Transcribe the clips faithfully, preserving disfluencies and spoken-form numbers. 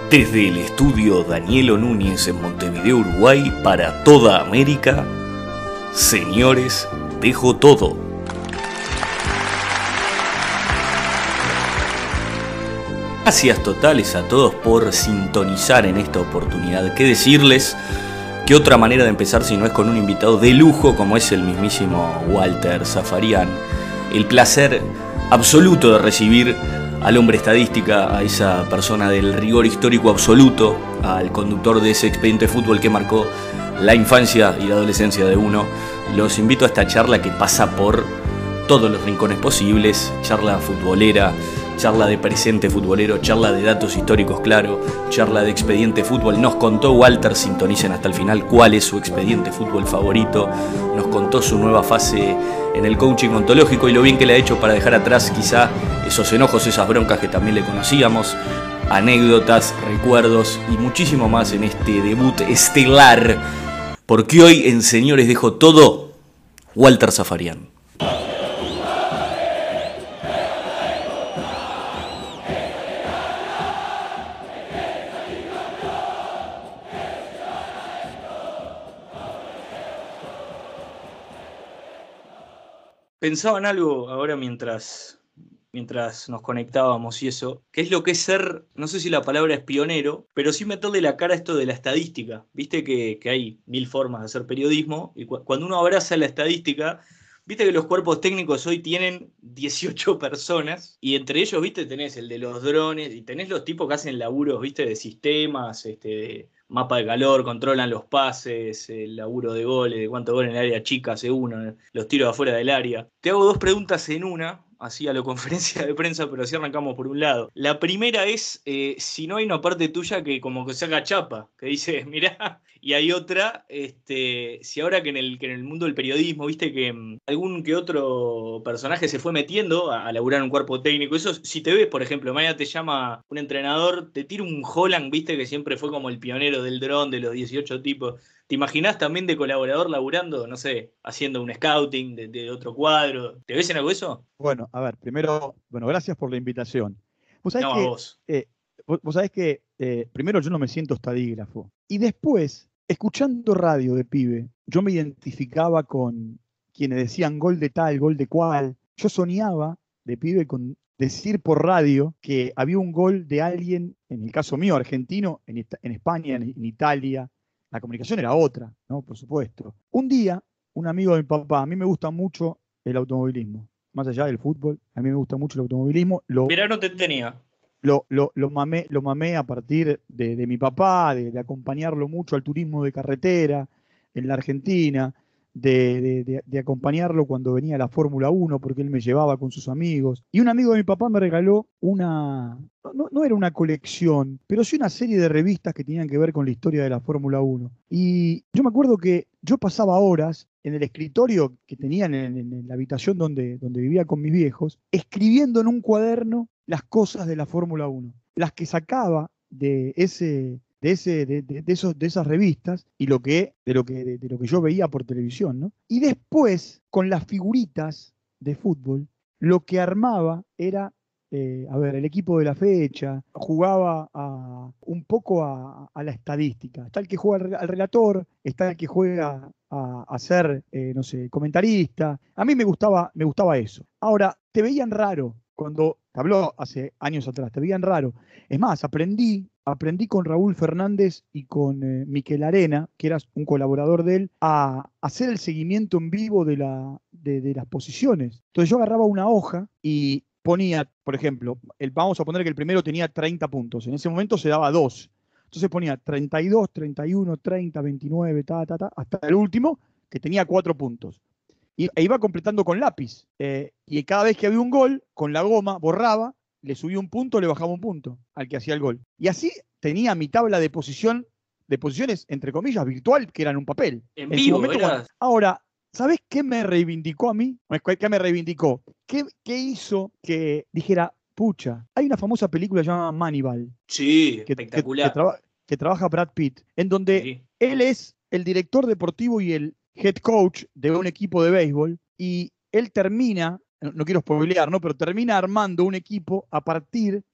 Desde el estudio Danielo Núñez en Montevideo, Uruguay, para toda América, señores, dejo todo. Gracias totales a todos por sintonizar en esta oportunidad. ¿Qué decirles? ¿Qué otra manera de empezar si no es con un invitado de lujo como es el mismísimo Walter Zafarian? El placer absoluto de recibir al hombre estadística, a esa persona del rigor histórico absoluto, al conductor de ese expediente de fútbol que marcó la infancia y la adolescencia de uno. Los invito a esta charla que pasa por todos los rincones posibles, charla futbolera, charla de presente futbolero, charla de datos históricos, claro, charla de expediente fútbol. Nos contó Walter, sintonicen hasta el final, cuál es su expediente fútbol favorito. Nos contó su nueva fase en el coaching ontológico y lo bien que le ha hecho para dejar atrás quizá esos enojos, esas broncas que también le conocíamos, anécdotas, recuerdos y muchísimo más en este debut estelar. Porque hoy en Señores Dejo Todo, Walter Zafarian. Pensaba en algo ahora mientras, mientras nos conectábamos y eso, que es lo que es ser, no sé si la palabra es pionero, pero sí meterle la cara a esto de la estadística. Viste que, que hay mil formas de hacer periodismo y cu- cuando uno abraza la estadística, viste que los cuerpos técnicos hoy tienen dieciocho personas y entre ellos, viste, tenés el de los drones y tenés los tipos que hacen laburos, viste, de sistemas, este, de mapa de calor, controlan los pases, el laburo de goles, de cuánto gol en el área chica hace uno, los tiros afuera del área. Te hago dos preguntas en una, así a la conferencia de prensa, pero así arrancamos por un lado. La primera es, eh, si no hay una parte tuya que como que se haga chapa, que dice, mirá, y hay otra, este, si ahora que en el, que en el mundo del periodismo, viste que mm, algún que otro personaje se fue metiendo a, a laburar en un cuerpo técnico, eso, si te ves, por ejemplo, mañana te llama un entrenador, te tira un Holland, viste, que siempre fue como el pionero del dron, de los dieciocho tipos. ¿Te imaginás también de colaborador laburando, no sé, haciendo un scouting de, de otro cuadro? ¿Te ves en algo de eso? Bueno, a ver, primero, bueno, gracias por la invitación. Vos sabés No, a que, vos. eh, vos, vos sabés que eh, primero yo no me siento estadígrafo. Y después, escuchando radio de pibe, yo me identificaba con quienes decían gol de tal, gol de cual. Yo soñaba de pibe con decir por radio que había un gol de alguien, en el caso mío, argentino, en, Ita- en España, en, en Italia. La comunicación era otra, ¿no? Por supuesto. Un día, un amigo de mi papá, a mí me gusta mucho el automovilismo más allá del fútbol, a mí me gusta mucho el automovilismo, lo, Mirá, no te tenía. lo, lo, lo, mamé, lo mamé a partir de, de mi papá, de, de acompañarlo mucho al turismo de carretera en la Argentina, de, de, de, de acompañarlo cuando venía a la Fórmula uno, porque él me llevaba con sus amigos. Y un amigo de mi papá me regaló una, no, no era una colección, pero sí una serie de revistas que tenían que ver con la historia de la Fórmula uno. Y yo me acuerdo que yo pasaba horas en el escritorio que tenían en, en, en la habitación donde, donde vivía con mis viejos, escribiendo en un cuaderno las cosas de la Fórmula uno, las que sacaba de ese, de, ese, de, de, de, esos, de esas revistas y lo que, de, lo que, de, de lo que yo veía por televisión, ¿no? Y después, con las figuritas de fútbol, lo que armaba era, eh, a ver, el equipo de la fecha, jugaba a, un poco a, a la estadística. Está el que juega al, al relator, está el que juega a, a ser, eh, no sé, comentarista. A mí me gustaba, me gustaba eso. Ahora, te veían raro cuando, te habló hace años atrás, te veían raro. Es más, aprendí, aprendí con Raúl Fernández y con eh, Miquel Arena, que era un colaborador de él, a hacer el seguimiento en vivo de, la, de, de las posiciones. Entonces yo agarraba una hoja y ponía, por ejemplo, el, vamos a poner que el primero tenía treinta puntos, en ese momento se daba dos. Entonces ponía treinta y dos, treinta y uno, treinta, veintinueve, ta, ta, ta, hasta el último que tenía cuatro puntos. Y, e iba completando con lápiz. Eh, y cada vez que había un gol, con la goma borraba, le subía un punto, le bajaba un punto al que hacía el gol. Y así tenía mi tabla de posición, de posiciones, entre comillas, virtual, que era en un papel. En En su vivo, momento, cuando... era. Ahora, ¿sabés qué me reivindicó a mí? ¿Qué me reivindicó? ¿Qué, qué hizo que dijera, pucha, hay una famosa película llamada Moneyball, Sí, que, que, que, espectacular. traba, que trabaja Brad Pitt, en donde Sí. él es el director deportivo y el head coach de un equipo de béisbol, y él termina, no, no quiero spoilear, ¿no? Pero termina armando un equipo a partir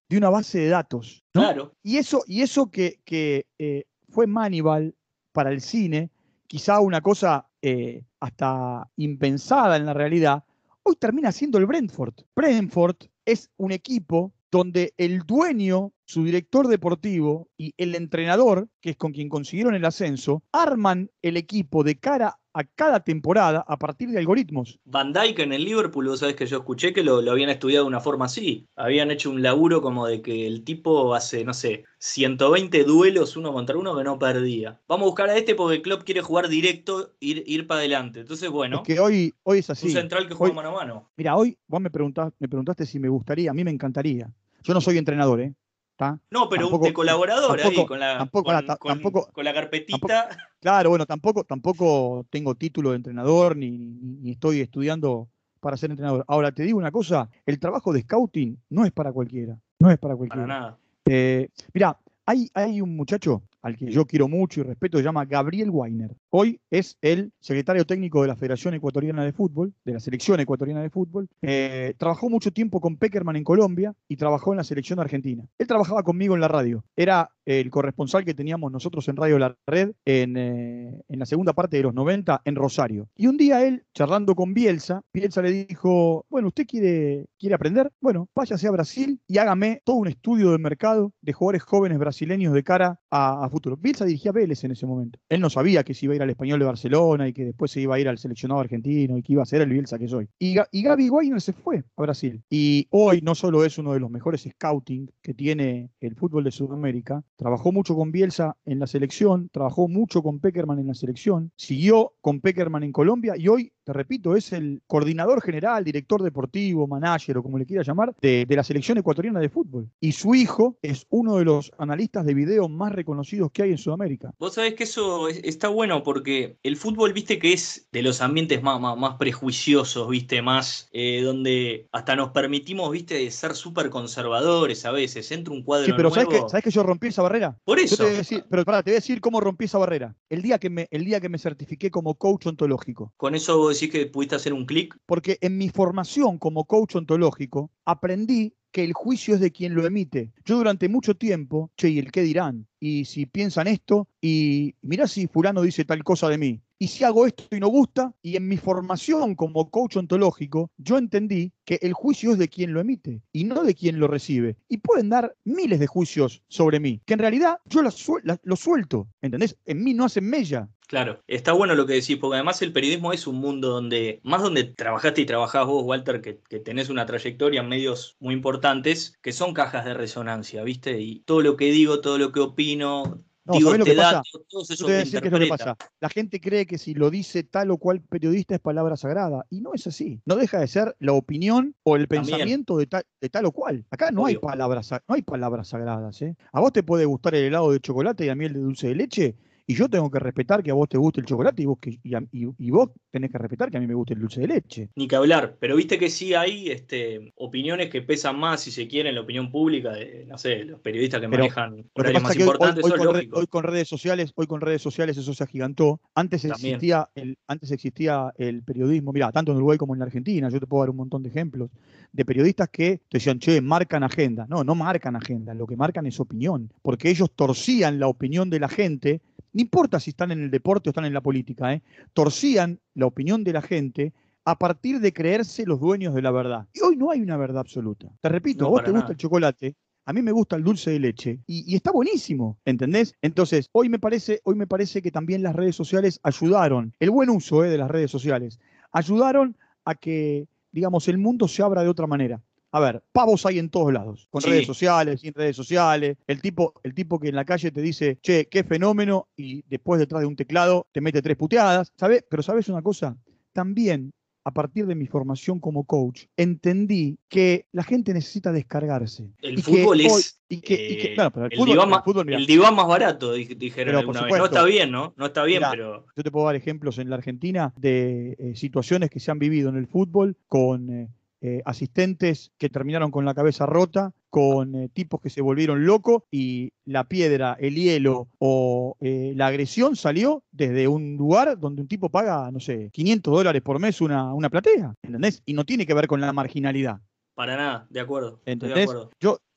de una base de datos, ¿no? Claro. Y eso, y eso que, que eh, fue Moneyball para el cine, quizá una cosa eh, hasta impensada en la realidad, hoy termina siendo el Brentford. Brentford es un equipo donde el dueño, su director deportivo y el entrenador, que es con quien consiguieron el ascenso, arman el equipo de cara a cada temporada a partir de algoritmos. Van Dijk en el Liverpool, vos sabés que yo escuché que lo, lo habían estudiado de una forma así. Habían hecho un laburo como de que el tipo hace, no sé, ciento veinte duelos uno contra uno que no perdía. Vamos a buscar a este porque el club quiere jugar directo, ir, ir para adelante. Entonces, bueno, Es que hoy, hoy es así. un central que juega Hoy, mano a mano. mira, hoy vos me preguntás, me preguntaste si me gustaría, a mí me encantaría. Yo no soy entrenador, ¿eh? ¿Tá? No, pero Tampoco, de colaborador ahí, tampoco, con la, tampoco, pará, con, ta- con, tampoco, con la tampoco, carpetita. claro, bueno, tampoco, tampoco tengo título de entrenador ni, ni, ni estoy estudiando para ser entrenador. Ahora, te digo una cosa, el trabajo de scouting no es para cualquiera, no es para Para cualquiera. nada. Eh, mira, hay, hay un muchacho al que yo quiero mucho y respeto, se llama Gabriel Weiner. Hoy es el secretario técnico de la Federación Ecuatoriana de Fútbol, de la Selección Ecuatoriana de Fútbol. Eh, trabajó mucho tiempo con Peckerman en Colombia y trabajó en la selección argentina. Él trabajaba conmigo en la radio. Era el corresponsal que teníamos nosotros en Radio La Red en, eh, en la segunda parte de los noventa en Rosario. Y un día él, charlando con Bielsa, Bielsa le dijo, bueno, ¿usted quiere, quiere aprender? Bueno, váyase a Brasil y hágame todo un estudio de mercado de jugadores jóvenes brasileños de cara a, a futuro. Bielsa dirigía Vélez en ese momento. Él no sabía que se iba a ir al Español de Barcelona y que después se iba a ir al seleccionado argentino y que iba a ser el Bielsa que soy. Y, y Gaby Weiner se fue a Brasil. Y hoy no solo es uno de los mejores scouting que tiene el fútbol de Sudamérica, trabajó mucho con Bielsa en la selección, trabajó mucho con Peckerman en la selección, siguió con Peckerman en Colombia y hoy, te repito, es el coordinador general, director deportivo, manager o como le quiera llamar, de, de la selección ecuatoriana de fútbol. Y su hijo es uno de los analistas de video más reconocidos que hay en Sudamérica. Vos sabés que eso es- está bueno porque el fútbol, viste, que es de los ambientes más, más, más prejuiciosos, viste, más eh, donde hasta nos permitimos, viste, ser súper conservadores a veces. Entra un Sí, cuadro pero ¿sabes que, nuevo. ¿sabes que yo rompí esa barrera? Por Yo te voy eso, a decir, pero pará, te voy a decir cómo rompí esa barrera. El día que me, el día que me certifiqué como coach ontológico. con eso vos decís que pudiste hacer un clic. Porque en mi formación como coach ontológico aprendí que el juicio es de quien lo emite. Yo durante mucho tiempo, che, ¿y el qué dirán? Y si piensan esto, y mirá si fulano dice tal cosa de mí. Y si hago esto y no gusta, y en mi formación como coach ontológico, yo entendí que el juicio es de quien lo emite y no de quien lo recibe. Y pueden dar miles de juicios sobre mí, que en realidad yo los suel la, lo suelto, ¿entendés? En mí no hacen mella. Claro, está bueno lo que decís, porque además el periodismo es un mundo donde, más donde trabajaste y trabajás vos, Walter, que, que tenés una trayectoria en medios muy importantes, que son cajas de resonancia, ¿viste? Y todo lo que digo, todo lo que opino, No, digo ¿sabés lo que este dato, pasa? todo Yo te eso voy a se decir qué es lo que interpreta. pasa. La gente cree que si lo dice tal o cual periodista es palabra sagrada. Y no es así. No deja de ser la opinión o el También, pensamiento de tal, de tal o cual. Acá no hay obvio. palabras, sa- no hay palabras sagradas, ¿eh? A vos te puede gustar el helado de chocolate y a mí el de dulce de leche. Y yo tengo que respetar que a vos te guste el chocolate y vos, que, y, a- y- y vos tenés que respetar que a mí me guste el dulce de leche. Ni que hablar, pero viste que sí hay este, opiniones que pesan más, si se quiere, en la opinión pública, de, no sé, los periodistas que Pero manejan lo que horarios pasa más es que hoy, hoy, importantes, hoy eso es con, re- hoy lógico, con redes sociales, hoy con redes sociales eso se agigantó. Antes también. existía el, antes existía el periodismo, mira, tanto en Uruguay como en la Argentina, yo te puedo dar un montón de ejemplos de periodistas que te decían, che, marcan agenda. No, no marcan agenda, lo que marcan es opinión, porque ellos torcían la opinión de la gente, no importa si están en el deporte o están en la política, ¿eh? Torcían la opinión de la gente a partir de creerse los dueños de la verdad. Y hoy no hay una verdad absoluta. Te repito, a No, vos para te gusta el nada. chocolate, a mí me gusta el dulce de leche y, y está buenísimo, ¿entendés? Entonces, hoy me parece, hoy me parece que también las redes sociales ayudaron, el buen uso eh, de las redes sociales, ayudaron a que, digamos, el mundo se abra de otra manera. A ver, pavos hay en todos lados, con redes Sí, sociales, sin redes sociales, el tipo, el tipo que en la calle te dice, che, qué fenómeno, y después detrás de un teclado te mete tres puteadas, ¿sabés? Pero ¿sabés una cosa? También a partir de mi formación como coach, entendí que la gente necesita descargarse el y que fútbol hoy, es y que, y que, eh, claro, pero el el fútbol, diván pero el más, fútbol, mira, el diván más barato, dij- dijeron pero por alguna vez. No está supuesto, bien, ¿no? No está bien, mira, pero yo te puedo dar ejemplos en la Argentina de eh, situaciones que se han vivido en el fútbol con eh, eh, asistentes que terminaron con la cabeza rota, con eh, tipos que se volvieron locos y la piedra, el hielo o eh, la agresión salió desde un lugar donde un tipo paga, no sé, quinientos dólares por mes una, una platea, ¿entendés? Y no tiene que ver con la marginalidad. para nada, de acuerdo, estoy de ¿Entendés? acuerdo. Yo,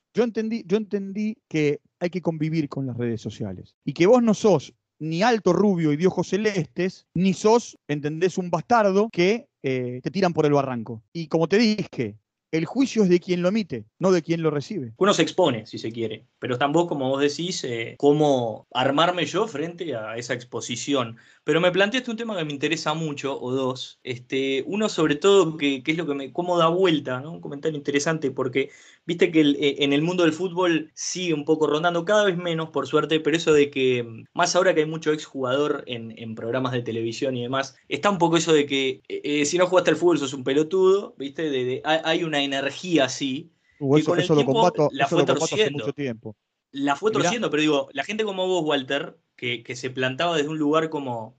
yo entendí, yo entendí que hay que convivir con las redes sociales. Y que vos no sos ni alto, rubio y de ojos celestes, ni sos, entendés, un bastardo que eh, te tiran por el barranco. Y como te dije, el juicio es de quien lo emite, no de quien lo recibe. Uno se expone, si se quiere, pero tampoco, como vos decís, eh, cómo armarme yo frente a esa exposición. Pero me planteaste un tema que me interesa mucho, o dos. Este, uno sobre todo, que, que es lo que me, cómo da vuelta, ¿no? Un comentario interesante, porque viste que el, eh, en el mundo del fútbol sigue un poco rondando, cada vez menos, por suerte, pero eso de que, mm, más ahora que hay mucho exjugador en, en programas de televisión y demás, está un poco eso de que eh, eh, si no jugaste al fútbol sos un pelotudo, ¿viste? De, de- hay hay una energía así Uh, que eso, con el eso lo tiempo combato, la eso fue lo combato hace mucho torciendo. tiempo. La fue Y mirá, torciendo, pero digo, la gente como vos, Walter, que, que se plantaba desde un lugar como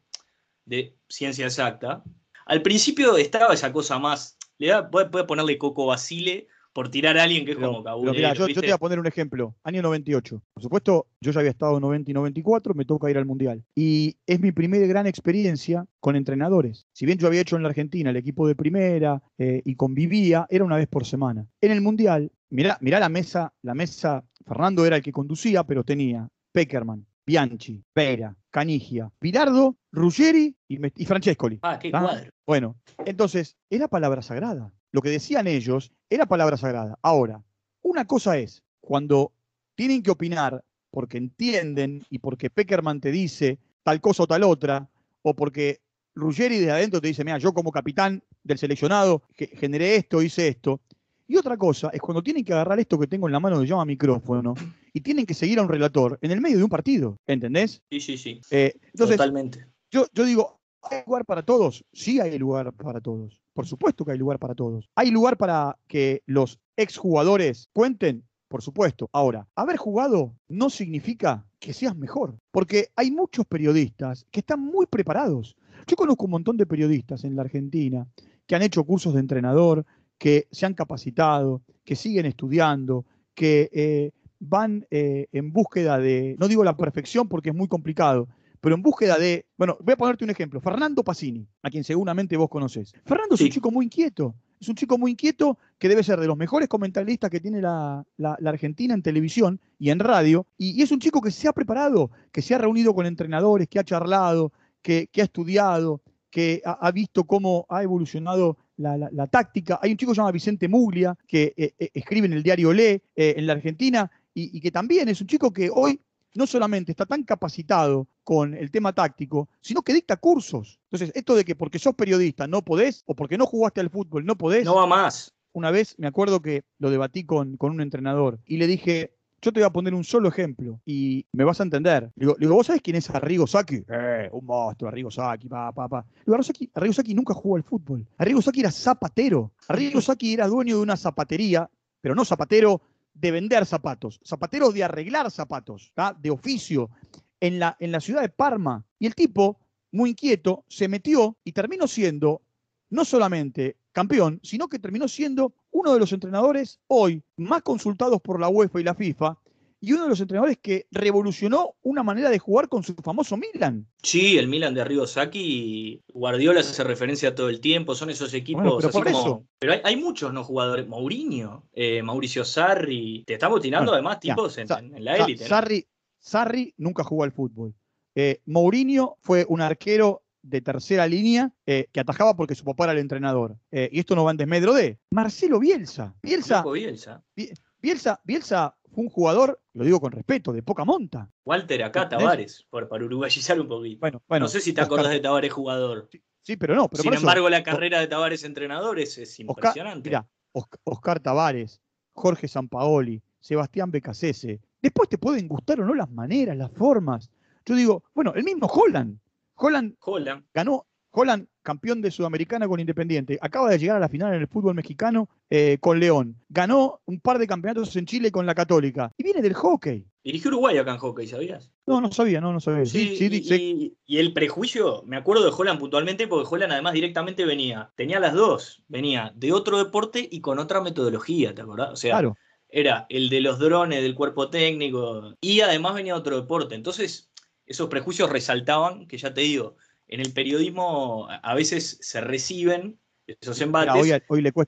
de ciencia exacta, al principio estaba esa cosa más, le da, puede, puede ponerle Coco Basile por tirar a alguien que es pero, como pero mirá, cabulero, yo, yo te voy a ¿viste? poner un ejemplo. Año noventa y ocho. Por supuesto, yo ya había estado en noventa y noventa y cuatro, me toca ir al Mundial. Y es mi primera gran experiencia con entrenadores. Si bien yo había hecho en la Argentina el equipo de primera eh, y convivía, era una vez por semana. En el Mundial, mirá, mirá la mesa, la mesa, Fernando era el que conducía, pero tenía Peckerman, Bianchi, Pera, Canigia, Bilardo, Ruggeri y, me- y Francescoli. Ah, qué ¿Tá? cuadro. Bueno, entonces, era palabra sagrada. Lo que decían ellos era palabra sagrada. Ahora, una cosa es cuando tienen que opinar porque entienden y porque Peckerman te dice tal cosa o tal otra, o porque Ruggeri de adentro te dice, mira, yo como capitán del seleccionado generé esto, hice esto. Y otra cosa es cuando tienen que agarrar esto que tengo en la mano que se llama micrófono y tienen que seguir a un relator en el medio de un partido, ¿entendés? Sí, sí, sí, Eh, entonces, totalmente. yo, yo digo, ¿hay lugar para todos? Sí hay lugar para todos. Por supuesto que hay lugar para todos. ¿Hay lugar para que los exjugadores cuenten? Por supuesto. Ahora, haber jugado no significa que seas mejor, porque hay muchos periodistas que están muy preparados. Yo conozco un montón de periodistas en la Argentina que han hecho cursos de entrenador, que se han capacitado, que siguen estudiando, que eh, van eh, en búsqueda de, no digo la perfección porque es muy complicado, pero en búsqueda de, bueno, voy a ponerte un ejemplo, Fernando Pacini, a quien seguramente vos conocés. Fernando es un Sí, chico muy inquieto, es un chico muy inquieto que debe ser de los mejores comentaristas que tiene la, la, la Argentina en televisión y en radio, y, y, es un chico que se ha preparado, que se ha reunido con entrenadores, que ha charlado, que, que ha estudiado, que ha, ha, visto cómo ha evolucionado la, la, la, táctica. Hay un chico que se llama Vicente Muglia, que eh, eh, escribe en el diario Le, eh, en la Argentina, y, y que también es un chico que hoy no solamente está tan capacitado con el tema táctico, sino que dicta cursos. Entonces, esto de que porque sos periodista no podés, o porque no jugaste al fútbol no no podés, va más. una vez me acuerdo que lo debatí con, con un entrenador y le dije, yo te voy a poner un solo ejemplo y me vas a entender. Le digo, le digo ¿vos sabés quién es Arrigo Sacchi? Eh, un monstruo, Arrigo Sacchi, pa, pa, pa. Le digo, Arrigo Sacchi, Arrigo Sacchi nunca jugó al fútbol. Arrigo Sacchi era zapatero. Arrigo Sacchi era dueño de una zapatería, pero no zapatero de vender zapatos, zapatero de arreglar zapatos, ¿tá? De oficio, en la, en la ciudad de Parma. Y el tipo, muy inquieto, se metió y terminó siendo no solamente campeón, sino que terminó siendo uno de los entrenadores hoy más consultados por la UEFA y la FIFA y uno de los entrenadores que revolucionó una manera de jugar con su famoso Milan. Sí, el Milan de Arrigo Sacchi, Guardiola se hace referencia todo el tiempo, son esos Bueno, equipos pero así por eso, como... Pero hay, hay muchos no jugadores, Mourinho, eh, Mauricio Sarri, te estamos tirando bueno, además ya, tipos en, Sa en- en la Sa élite, ¿no? Sarri, Sarri nunca jugó al fútbol. Eh, Mourinho fue un arquero de tercera línea eh, que atajaba porque su papá era el entrenador. Eh, y esto no va en desmedro de Marcelo Bielsa. Bielsa Loco Bielsa. Bielsa, Bielsa fue un jugador, lo digo con respeto, de poca monta. Walter acá, ¿Entendés? Tavares, por, para uruguayizar un poquito. Bueno, No bueno, sé si te Oscar, acordás de Tavares jugador. sí, sí, pero no, pero Sin por eso, embargo, la o- carrera de Tavares entrenador es, es Oscar, impresionante. mira, Oscar Tavares, Jorge Sampaoli, Sebastián Becasese. Después te pueden gustar o no las maneras, las formas. Yo digo, bueno, el mismo Holland. Holland Holland. ganó, Holland campeón de Sudamericana con Independiente. Acaba de llegar a la final en el fútbol mexicano eh, con León. Ganó un par de campeonatos en Chile con la Católica. Y viene del hockey. Dirigió Uruguay acá en hockey, ¿sabías? No, no sabía, no, no sabía. Sí, Sí, sí, dice. y, y- y el prejuicio, me acuerdo de Holland puntualmente, porque Holland además directamente venía, tenía las dos, venía de otro deporte y con otra metodología, ¿te acordás? O sea, Claro. era el de los drones, del cuerpo técnico, y además venía de otro deporte. Entonces, esos prejuicios resaltaban, que ya te digo, en el periodismo a a veces se reciben esos Mira, hoy, embates. hoy le cuesta,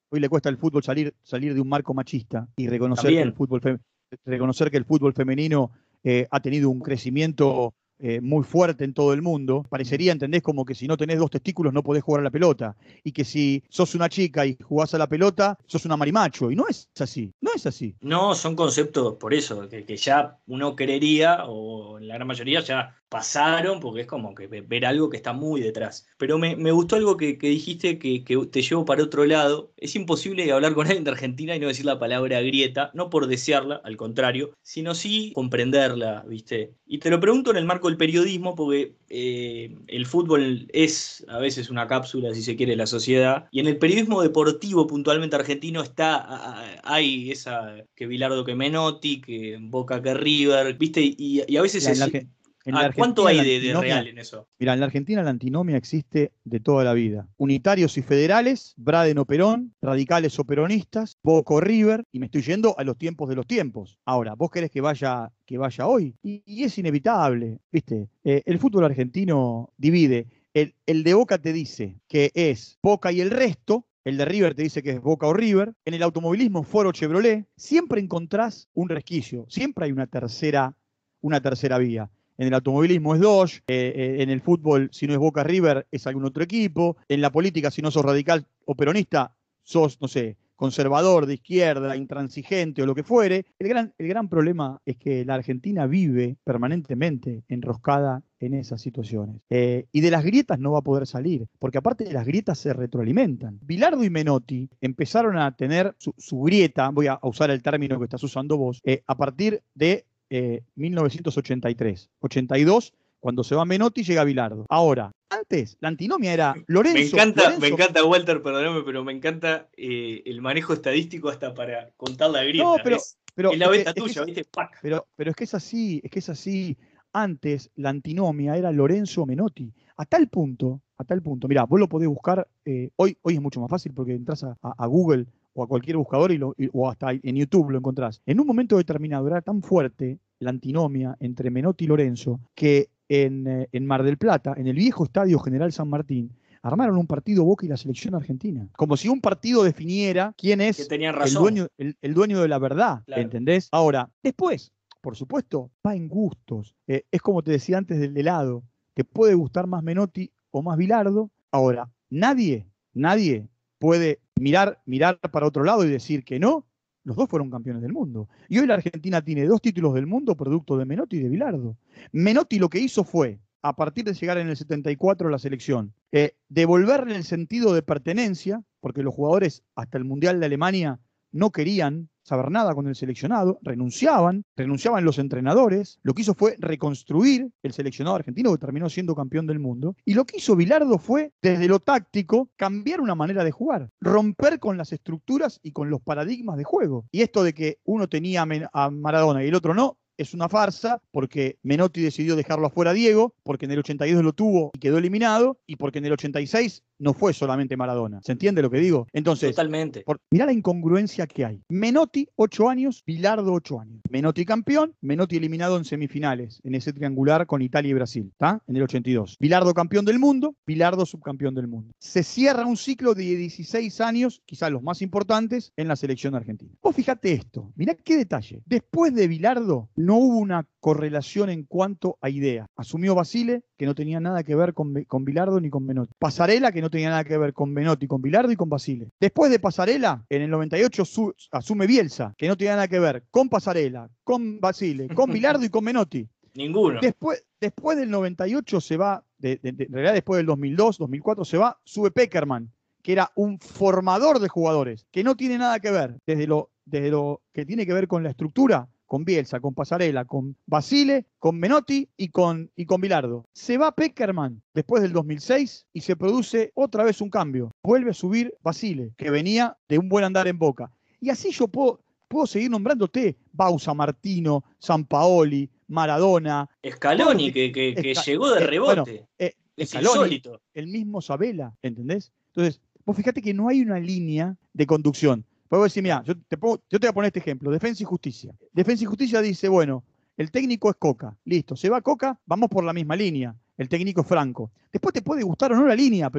hoy le cuesta al fútbol salir, salir de un marco machista y reconocer También. que el fútbol, fe, reconocer que el fútbol femenino eh, ha tenido un crecimiento eh, muy fuerte en todo el mundo. Parecería, ¿entendés? Como que si no tenés dos testículos no podés jugar a la pelota. Y que si sos una chica y jugás a la pelota, sos una marimacho. Y no es así, no es así. No, son conceptos por eso, que, que ya uno creería, o en la gran mayoría ya pasaron, porque es como que ver algo que está muy detrás. Pero me, me gustó algo que, que dijiste que, que te llevo para otro lado. Es imposible hablar con alguien de Argentina y no decir la palabra grieta, no por desearla, al contrario, sino sí comprenderla, ¿viste? Y te lo pregunto en el marco del periodismo, porque eh, el fútbol es a veces una cápsula, si se quiere, de la sociedad, y en el periodismo deportivo puntualmente argentino está, hay esa que Bilardo que Menotti, que Boca que River, ¿viste? Y, y a veces Mira, en la, es... en la ¿Cuánto Argentina hay la de, de antinomia, real en eso? mira, en la Argentina la antinomia existe de toda la vida. Unitarios y federales, Braden o Perón, radicales o peronistas, Boca o River, y me estoy yendo a los tiempos de los tiempos. Ahora, vos querés que vaya, que vaya hoy, y, y es inevitable, ¿viste? Eh, el fútbol argentino divide. El, el de Boca te dice que es Boca y el resto. El de River te dice que es Boca o River. En el automovilismo, Ford o Chevrolet. Siempre encontrás un resquicio. Siempre hay una tercera, una tercera vía. En el automovilismo es Dodge, eh, eh, en el fútbol, si no es Boca River, es algún otro equipo. En la política, si no sos radical o peronista, sos, no sé, conservador, de izquierda, intransigente o lo que fuere. El gran, el gran problema es que la Argentina vive permanentemente enroscada en esas situaciones. Eh, y de las grietas no va a poder salir, porque aparte de las grietas se retroalimentan. Bilardo y Menotti empezaron a tener su, su grieta, voy a usar el término que estás usando vos, eh, a partir de eh, mil novecientos ochenta y tres. ochenta y dos, cuando se va Menotti, llega Bilardo. Ahora, antes la antinomia era Lorenzo. Me encanta, Lorenzo, me encanta Walter, perdóname, pero me encanta eh, el manejo estadístico hasta para contar la grieta. No, pero, es, pero es la es que, beta es que tuya, es, ¿viste? ¡Pac! pero, pero es que es así, es que es así. Antes la antinomia era Lorenzo Menotti. A tal punto, a tal punto, mirá, vos lo podés buscar, eh, hoy, hoy es mucho más fácil porque entras a, a, a Google o a cualquier buscador y lo, y, o hasta en YouTube lo encontrás. En un momento determinado era tan fuerte la antinomia entre Menotti y Lorenzo que en, eh, en Mar del Plata, en el viejo Estadio General San Martín, armaron un partido Boca y la selección argentina. Como si un partido definiera quién Que es tenían el razón. dueño, el, el dueño de la verdad, Claro. ¿entendés? Ahora, después, por supuesto, va en gustos. Eh, es como te decía antes del helado. Te puede gustar más Menotti o más Bilardo. Ahora, nadie, nadie puede mirar, mirar para otro lado y decir que no. Los dos fueron campeones del mundo. Y hoy la Argentina tiene dos títulos del mundo producto de Menotti y de Bilardo. Menotti lo que hizo fue, a partir de llegar en el setenta y cuatro a la selección, eh, devolverle el sentido de pertenencia, porque los jugadores hasta el Mundial de Alemania no querían saber nada con el seleccionado, renunciaban, renunciaban los entrenadores, lo que hizo fue reconstruir el seleccionado argentino que terminó siendo campeón del mundo, y lo que hizo Bilardo fue, desde lo táctico, cambiar una manera de jugar, romper con las estructuras y con los paradigmas de juego. Y esto de que uno tenía a Maradona y el otro no, es una farsa, porque Menotti decidió dejarlo afuera a Diego, porque en el ochenta y dos lo tuvo y quedó eliminado, y porque en el ochenta y seis no fue solamente Maradona. ¿Se entiende lo que digo? Entonces, totalmente. Por, mirá la incongruencia que hay. Menotti, ocho años, Bilardo, ocho años. Menotti campeón, Menotti eliminado en semifinales, en ese triangular con Italia y Brasil, ¿está? En el ochenta y dos. Bilardo campeón del mundo, Bilardo subcampeón del mundo. Se cierra un ciclo de dieciséis años, quizás los más importantes, en la selección argentina. Vos fíjate esto, mirá qué detalle. Después de Bilardo, no hubo una correlación en cuanto a idea. Asumió Basile, que no tenía nada que ver con, con Bilardo ni con Menotti. Pasarela, que no tenía nada que ver con Menotti, con Bilardo y con Basile. Después de Pasarela, en el noventa y ocho su, asume Bielsa, que no tenía nada que ver con Pasarela, con Basile, con Bilardo y con Menotti. Ninguno. Después, después del noventa y ocho se va, de, de, de, en realidad después del dos mil dos, dos mil cuatro se va, sube Peckerman, que era un formador de jugadores, que no tiene nada que ver, desde lo, desde lo que tiene que ver con la estructura, con Bielsa, con Pasarela, con Basile, con Menotti y con, y con Bilardo. Se va Peckerman después del dos mil seis y se produce otra vez un cambio. Vuelve a subir Basile, que venía de un buen andar en Boca. Y así yo puedo, puedo seguir nombrándote Bausa, Martino, Sampaoli, Maradona. Scaloni, que, que, que Esca, llegó de eh, rebote. Bueno, eh, es Scaloni, insólito. El mismo Sabela, ¿entendés? Entonces, vos fíjate que no hay una línea de conducción. Puedo decir, mira, yo te, pongo, yo te voy a poner este ejemplo, Defensa y Justicia. Defensa y Justicia dice, bueno, el técnico es Coca, listo, se va Coca, vamos por la misma línea, el técnico es Franco. Después te puede gustar o no la línea, pero digo,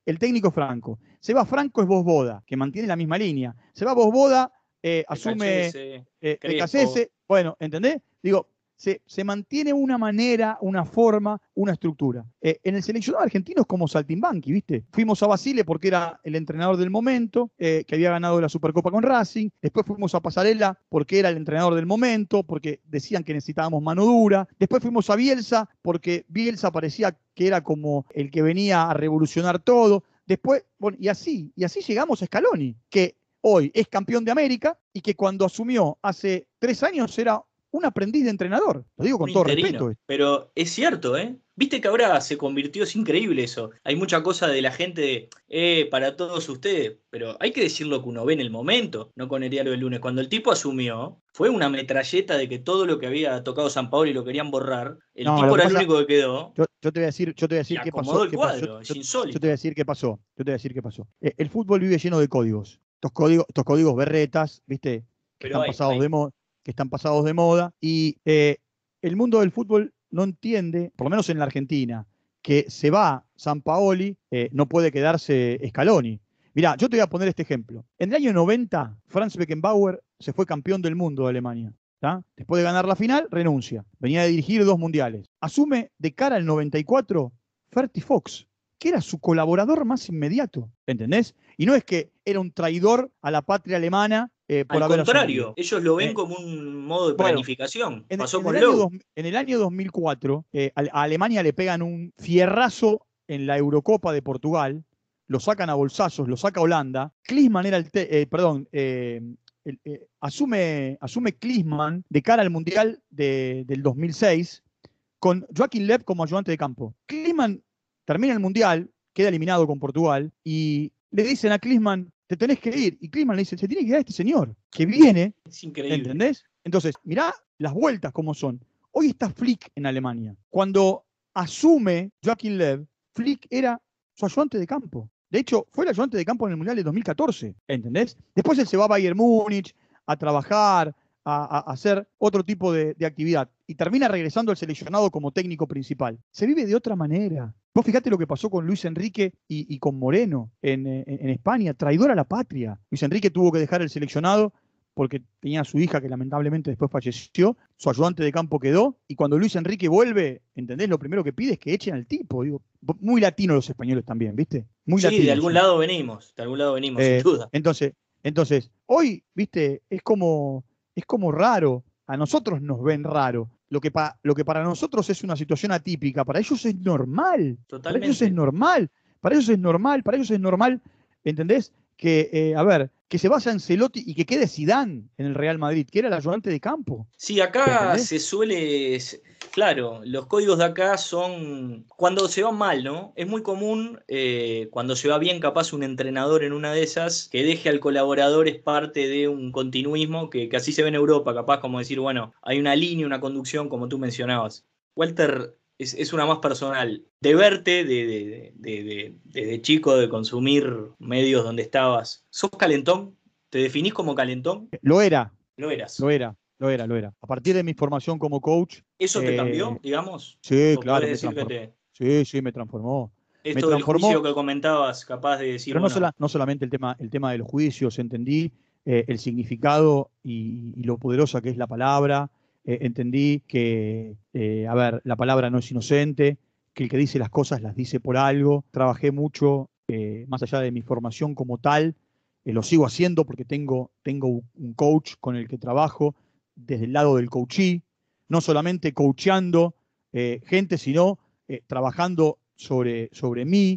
el técnico Franco. Se va Franco, es Vosboda, que mantiene la misma línea. Se va Vosboda, eh, asume eh, Becasese. Bueno, ¿entendés? Digo, se, se mantiene una manera, una forma, una estructura. Eh, en el seleccionado argentino es como Saltimbanqui, ¿viste? Fuimos a Basile porque era el entrenador del momento, eh, que había ganado la Supercopa con Racing. Después fuimos a Pasarela porque era el entrenador del momento, porque decían que necesitábamos mano dura. Después fuimos a Bielsa porque Bielsa parecía que era como el que venía a revolucionar todo. Después, bueno, y así, y así llegamos a Scaloni, que hoy es campeón de América y que cuando asumió hace tres años era un aprendiz de entrenador. Lo digo con todo respeto. Pero es cierto, ¿eh? Viste que ahora se convirtió, es increíble eso. Hay mucha cosa de la gente de, eh, para todos ustedes, pero hay que decir lo que uno ve en el momento, no con Herialo del lunes. Cuando el tipo asumió, fue una metralleta de que todo lo que había tocado San Paolo y lo querían borrar, el No, tipo era pasa, el único que quedó. Yo, yo te voy a decir, yo te voy a decir qué pasó. El qué cuadro, pasó es yo, insólito. yo te voy a decir qué pasó. Yo te voy a decir qué pasó. Eh, el fútbol vive lleno de códigos. Estos códigos, estos códigos berretas, ¿viste? Que Pero están hay, pasados hay. de moda, que están pasados de moda. Y eh, el mundo del fútbol no entiende, por lo menos en la Argentina, que se va Sampaoli, eh, no puede quedarse Scaloni. Mirá, yo te voy a poner este ejemplo. En el año noventa, Franz Beckenbauer se fue campeón del mundo de Alemania. ¿tá? Después de ganar la final, renuncia. Venía a dirigir dos mundiales. Asume de cara al noventa y cuatro Ferty Fox, que era su colaborador más inmediato. ¿Entendés? Y no es que era un traidor a la patria alemana eh, por Al haber contrario, asumido. ellos lo ven Eh, como un modo de bueno, planificación. en, Pasó en, con el año Lowe. dos, en el año dos mil cuatro, eh, a, a Alemania le pegan un fierrazo en la Eurocopa de Portugal, lo sacan a bolsazos, lo saca Holanda. Klinsmann era el, te, eh, perdón, eh, el, eh, asume, asume Klinsmann de cara al Mundial de, del dos mil seis con Joachim Löw como ayudante de campo. Klinsmann termina el Mundial, queda eliminado con Portugal y le dicen a Klinsmann, te tenés que ir. Y Klinsmann le dice, se tiene que ir a este señor, que viene, es increíble. ¿entendés? Entonces, mirá las vueltas como son. Hoy está Flick en Alemania. Cuando asume Joachim Löw, Flick era su ayudante de campo. De hecho, fue el ayudante de campo en el Mundial de dos mil catorce, ¿entendés? Después él se va a Bayern Múnich a trabajar, a, a hacer otro tipo de, de actividad y termina regresando al seleccionado como técnico principal. Se vive de otra manera. Vos fíjate lo que pasó con Luis Enrique y, y con Moreno en, en, en España, traidor a la patria. Luis Enrique tuvo que dejar el seleccionado porque tenía a su hija que lamentablemente después falleció, su ayudante de campo quedó, y cuando Luis Enrique vuelve, ¿entendés? Lo primero que pide es que echen al tipo. Digo, muy latino los españoles también, ¿viste? Muy sí, latinos. de algún ¿sí? lado venimos, de algún lado venimos, Eh, sin duda. Entonces, entonces, hoy, ¿viste? Es como, es como raro. A nosotros nos ven raro. Lo que, pa, lo que para nosotros es una situación atípica, para ellos es normal. Totalmente. Para ellos es normal. Para ellos es normal. Para ellos es normal, ¿entendés? Que, eh, a ver, que se vaya Ancelotti y que quede Zidane en el Real Madrid, que era el ayudante de campo. Sí, acá se suele, claro, los códigos de acá son, cuando se va mal, ¿no? Es muy común, eh, cuando se va bien, capaz un entrenador en una de esas, que deje al colaborador es parte de un continuismo, que, que así se ve en Europa, capaz como decir, bueno, hay una línea, una conducción, como tú mencionabas. Walter, es, es una más personal. De verte, de, de, de, de, desde chico, de consumir medios donde estabas, ¿sos calentón? ¿Te definís como calentón? Lo era. Lo eras. Lo era, lo era, lo era. A partir de mi formación como coach. ¿Eso te eh, cambió, digamos? Sí, ¿O claro, podés me decir que transformó. te... Sí, sí, me transformó. Me Esto del transformó, juicio que comentabas, capaz de decir, pero no, bueno, sola, no solamente el tema, el tema de los juicios, entendí eh, el significado y, y, lo poderosa que es la palabra. Eh, entendí que, eh, a ver, la palabra no es inocente, que el que dice las cosas las dice por algo. Trabajé mucho, eh, más allá de mi formación como tal, eh, lo sigo haciendo porque tengo, tengo un coach con el que trabajo desde el lado del coachee, no solamente coacheando eh, gente, sino eh, trabajando sobre, sobre mí.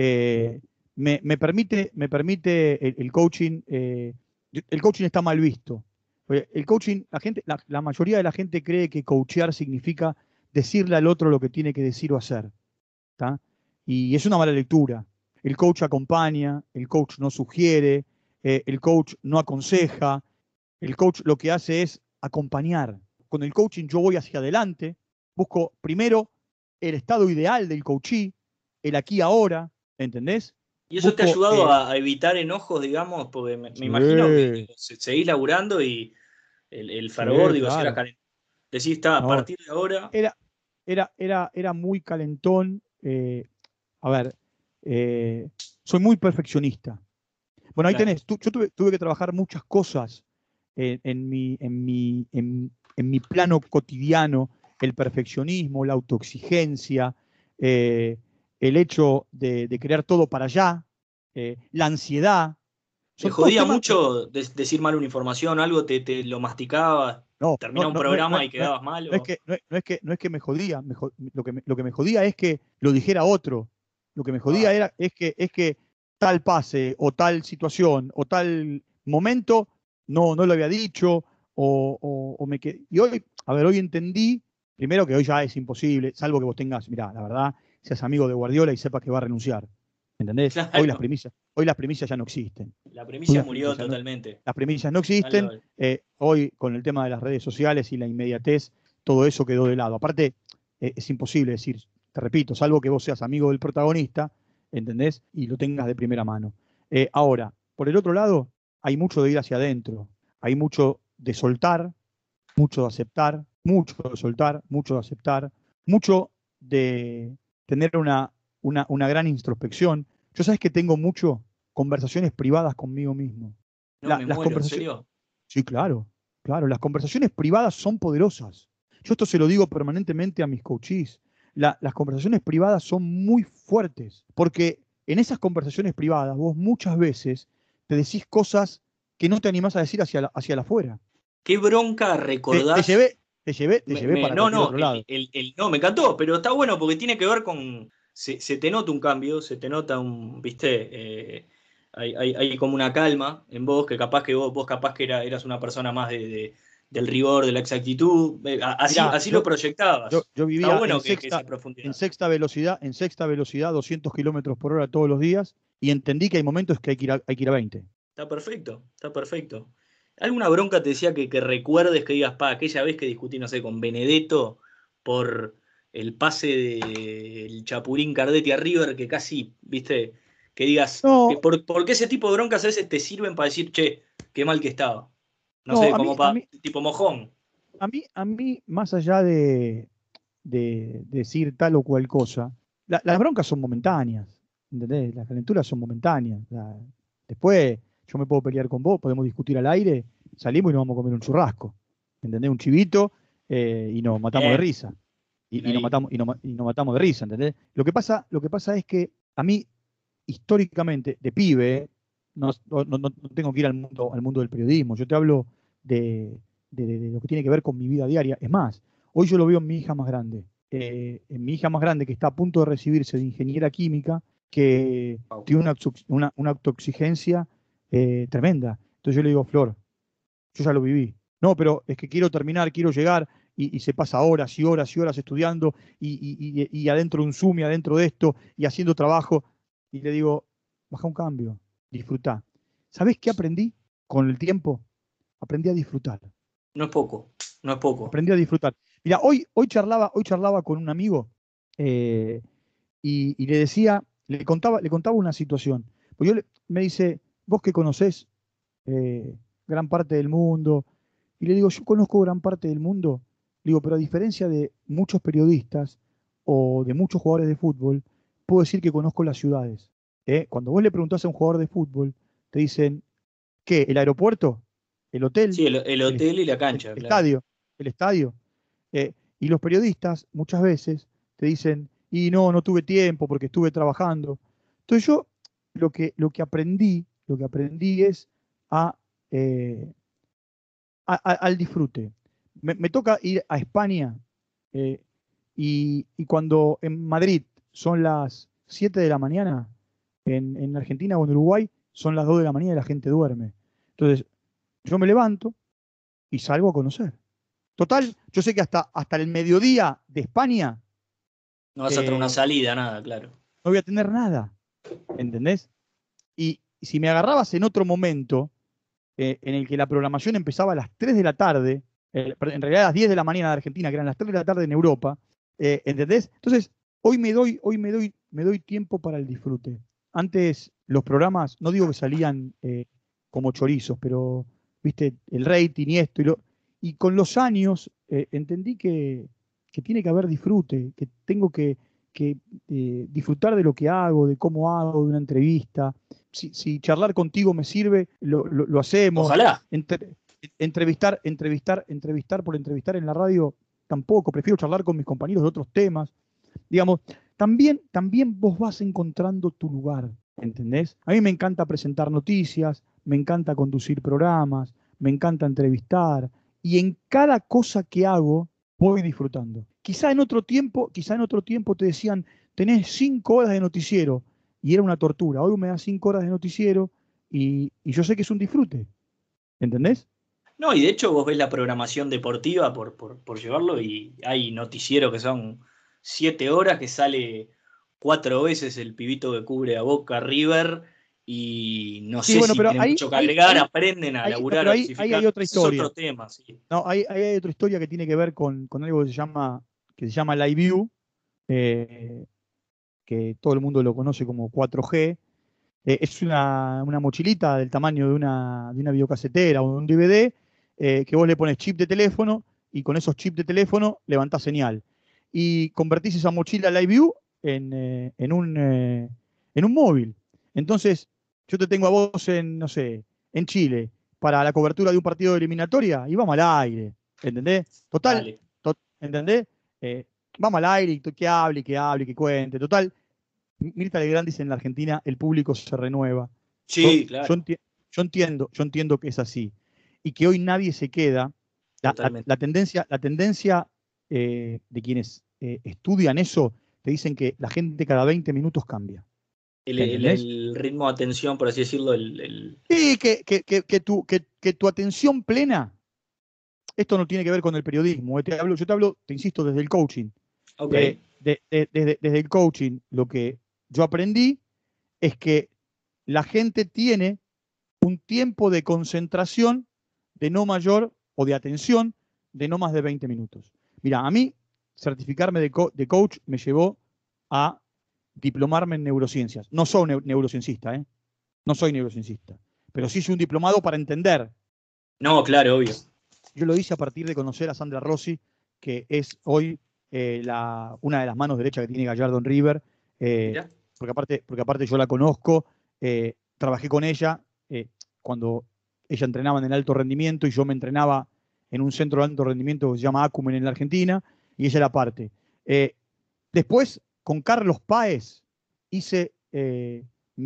Eh, me, me, permite, me permite el, el coaching, eh, el coaching está mal visto. El coaching, la, gente, la, la mayoría de la gente cree que coachear significa decirle al otro lo que tiene que decir o hacer. ¿tá? Y es una mala lectura. El coach acompaña, el coach no sugiere, eh, el coach no aconseja, el coach lo que hace es acompañar. Con el coaching yo voy hacia adelante, busco primero el estado ideal del coachee, el aquí ahora, ¿entendés? ¿y eso Busco, te ha ayudado eh, a, a evitar enojos, digamos? Porque me, sí, me imagino que se, seguís laburando y el, el sí, fervor, digo, si eras claro. calentón, decís, está, a No, partir de ahora... era, era, era, era muy calentón. Eh, a ver, eh, soy muy perfeccionista. Bueno, ahí Claro. tenés, tú, yo tuve, tuve que trabajar muchas cosas en, en mi, en, mi, en, en mi plano cotidiano, el perfeccionismo, la autoexigencia, eh, el hecho de, de querer todo para allá, eh, la ansiedad, ¿Te son todos jodía temas. No, mucho de- decir mal una información, algo te, te lo masticabas, no, no, terminaba un no, no, no, programa y no, quedabas mal? no es O... que, no, es no es que, no es que me jodía, me jo- lo, que me, lo que me jodía es que lo dijera otro. Lo que me jodía Ah, era, es que, es que tal pase, o tal situación, o tal momento, no, no lo había dicho, o, o, o me quedé. Y hoy, a ver, hoy entendí, primero que hoy ya es imposible, salvo que vos tengas, mirá, la verdad, seas amigo de Guardiola y sepas que va a renunciar. ¿Entendés? Hoy las claro. premisas, hoy las premisas ya no existen. La Hoy premisa las murió premisas ya no, totalmente. las premisas no Ya existen. lo- Eh, hoy, con el tema de las redes sociales y la inmediatez, todo eso quedó de lado. Aparte, eh, es imposible decir, te repito, salvo que vos seas amigo del protagonista, ¿entendés? Y lo tengas de primera mano. Eh, ahora, por el otro lado, hay mucho de ir hacia adentro. Hay mucho de soltar, mucho de aceptar, mucho de soltar, mucho de aceptar, mucho de tener una, una, una gran introspección. Yo sabes que tengo mucho conversaciones privadas conmigo mismo. No, La- me las muero, ¿en conversaciones, serio? sí, claro, claro, las conversaciones privadas son poderosas. Yo esto se lo digo permanentemente a mis coaches. La- las conversaciones privadas son muy fuertes, porque en esas conversaciones privadas vos muchas veces te decís cosas que no te animás a decir hacia la, hacia la afuera. ¿Qué bronca Te, te recordás? llevé, te llevé, te Me- llevé me- para no, cualquier no, otro el, lado. el- el- no, me encantó, pero está bueno porque tiene que ver con. Se, se te nota un cambio, se te nota un. ¿Viste? Eh, hay, hay- hay como una calma en vos, que capaz que vos, vos capaz que era, eras una persona más de, de- del rigor, de la exactitud. Eh, a- así, Mirá, así lo yo, yo, proyectabas. yo Está vivía en bueno que, que esa sexta, en profundidad. sexta velocidad, en sexta velocidad, doscientos kilómetros por hora todos los días, y entendí que hay momentos que hay que ir a, hay que ir a veinte. Está perfecto, está perfecto. ¿Alguna bronca te decía que, que recuerdes que digas, pa, aquella vez que discutí, no sé, con Benedetto por el pase del Chapurín Cardetti a River, que casi, viste, que digas, que No, por, porque ese tipo de broncas a veces te sirven para decir, che, qué mal que estaba? No no, sé, a mí, como a para, mí, tipo mojón. a mí, a mí, más allá de, de decir tal o cual cosa, la- las broncas son momentáneas, ¿entendés? Las calenturas son momentáneas. La- después yo me puedo pelear con vos, podemos discutir al aire, salimos y nos vamos a comer un churrasco, ¿entendés? Un chivito, eh, y nos matamos de Bien, risa. bien Y, y nos ahí. matamos, y, nos, ma- y nos matamos de risa, ¿entendés? Lo que pasa, lo que pasa es que a mí, históricamente, de pibe, no, no- no- no tengo que ir al mundo, al mundo del periodismo. Yo te hablo de, de- de- de lo que tiene que ver con mi vida diaria. Es más, hoy yo lo veo en mi hija más grande. Eh, en mi hija más grande, que está a punto de recibirse de ingeniera química, que Wow. tiene una, auto- una, una autoexigencia eh, tremenda. Entonces yo le digo, Flor, yo ya lo viví. No, pero es que quiero terminar, quiero llegar, y, y se pasa horas y horas y horas estudiando, y, y- y- y adentro de un Zoom y adentro de esto, y haciendo trabajo. Y le digo, baja un cambio, disfrutá. ¿Sabés qué aprendí con el tiempo? Aprendí a disfrutar. No es poco, no es poco. Aprendí a disfrutar. Mira, hoy, hoy charlaba, hoy charlaba con un amigo, eh, y, y le decía, le contaba, le contaba una situación. Pues yo le- me dice, vos que conocés eh, gran parte del mundo. Y le digo, yo conozco gran parte del mundo. Le digo, pero a diferencia de muchos periodistas o de muchos jugadores de fútbol, puedo decir que conozco las ciudades. ¿Eh? Cuando vos le preguntás a un jugador de fútbol, te dicen, ¿qué? ¿El aeropuerto? ¿El hotel? Sí, el, el ¿El, est- hotel y la el cancha, claro. estadio? ¿El estadio? Eh, y los periodistas muchas veces te dicen, y no, no tuve tiempo porque estuve trabajando. Entonces yo lo que, lo que aprendí, lo que aprendí es a, eh, a- a- al disfrute. Me, me toca ir a España, eh, y, y cuando en Madrid son las siete de la mañana, en, en Argentina o en Uruguay son las dos de la mañana y la gente duerme. Entonces yo me levanto y salgo a conocer. Total, yo sé que hasta, hasta el mediodía de España No vas a traer una eh, salida, nada, claro. no voy a tener nada, ¿entendés? Y si me agarrabas en otro momento, eh, en el que la programación empezaba a las tres de la tarde, eh, en realidad a las diez de la mañana de Argentina, que eran las tres de la tarde en Europa, eh, ¿entendés? Entonces, hoy me doy, hoy me doy, me doy tiempo para el disfrute. Antes los programas, no digo que salían eh, como chorizos, pero, viste, el rating y esto, y, lo, y con los años eh, entendí que, que tiene que haber disfrute, que tengo que, que eh, disfrutar de lo que hago, de cómo hago, de una entrevista. Si, si charlar contigo me sirve, lo, lo, lo hacemos. Ojalá. Entre, entrevistar, entrevistar, entrevistar por entrevistar en la radio, tampoco. Prefiero charlar con mis compañeros de otros temas. Digamos, también, también vos vas encontrando tu lugar, ¿entendés? A mí me encanta presentar noticias, me encanta conducir programas, me encanta entrevistar, y en cada cosa que hago voy disfrutando. Quizá en otro tiempo, quizá en otro tiempo te decían, tenés cinco horas de noticiero, y era una tortura. Hoy me da cinco horas de noticiero y, y yo sé que es un disfrute, ¿entendés? No, y de hecho vos ves la programación deportiva por, por, por llevarlo y hay noticieros que son siete horas que sale cuatro veces el pibito que cubre a Boca River y no Sí, sé bueno, si pero tiene ahí, mucho que ahí, agregar, ahí, aprenden a ahí, no, laburar, pero a ahí, ahí hay dosificar. otra Ese es otro historia. tema, sí. No, ahí, ahí hay otra historia que tiene que ver con, con algo que se llama, que se llama Live View, eh, que todo el mundo lo conoce como cuatro G. Eh, es una, una mochilita del tamaño de una, de una videocasetera o de un D V D, eh, que vos le pones chip de teléfono y con esos chips de teléfono levantás señal. Y convertís esa mochila Live View en, eh, en un, eh, en un móvil. Entonces, yo te tengo a vos en, no sé, en Chile, para la cobertura de un partido de eliminatoria y vamos al aire. ¿Entendés? Total, Dale. to- ¿entendés? Eh, vamos al aire y que hable, que hable, que cuente. Total, Mirta Legrand dice en la Argentina, el público se renueva. Yo, Sí, yo, claro, enti- yo entiendo, yo entiendo que es así. Y que hoy nadie se queda. La, la- totalmente. la tendencia, la tendencia eh, de quienes eh, estudian eso, te dicen que la gente cada veinte minutos cambia. El, el- ¿Entendés? el ritmo de atención, por así decirlo, el, el- Y que, que, que, que tu, que, que tu atención plena, esto no tiene que ver con el periodismo. eh, Te hablo, yo te hablo, te insisto, desde el coaching. Ok, Eh, de- de- desde, desde el coaching, lo que yo aprendí es que la gente tiene un tiempo de concentración de no mayor o de atención de no más de veinte minutos. Mira, a mí certificarme de, co de coach me llevó a diplomarme en neurociencias. No soy neu neurociencista, ¿eh? No soy neurociencista, pero sí soy un diplomado para entender. no, claro, obvio. Yo lo hice a partir de conocer a Sandra Rossi, que es hoy eh, la, una de las manos derechas que tiene Gallardo en River, eh, Mirá. porque, aparte, porque aparte yo la conozco, eh, trabajé con ella eh, cuando ella entrenaba en el alto rendimiento y yo me entrenaba en un centro de alto rendimiento que se llama Acumen en la Argentina, y ella era parte. Eh, después, con Carlos Páez, hice eh,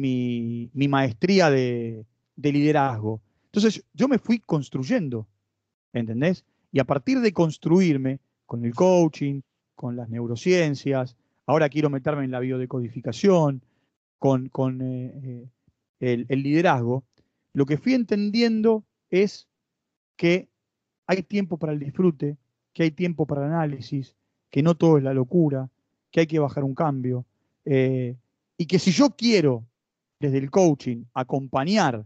mi, mi, maestría de, de liderazgo. Entonces, yo me fui construyendo. ¿Entendés? Y a partir de construirme con el coaching, con las neurociencias, ahora quiero meterme en la biodecodificación, con, con eh, eh, el, el liderazgo, lo que fui entendiendo es que hay tiempo para el disfrute, que hay tiempo para el análisis, que no todo es la locura, que hay que bajar un cambio, eh, y que si yo quiero, desde el coaching, acompañar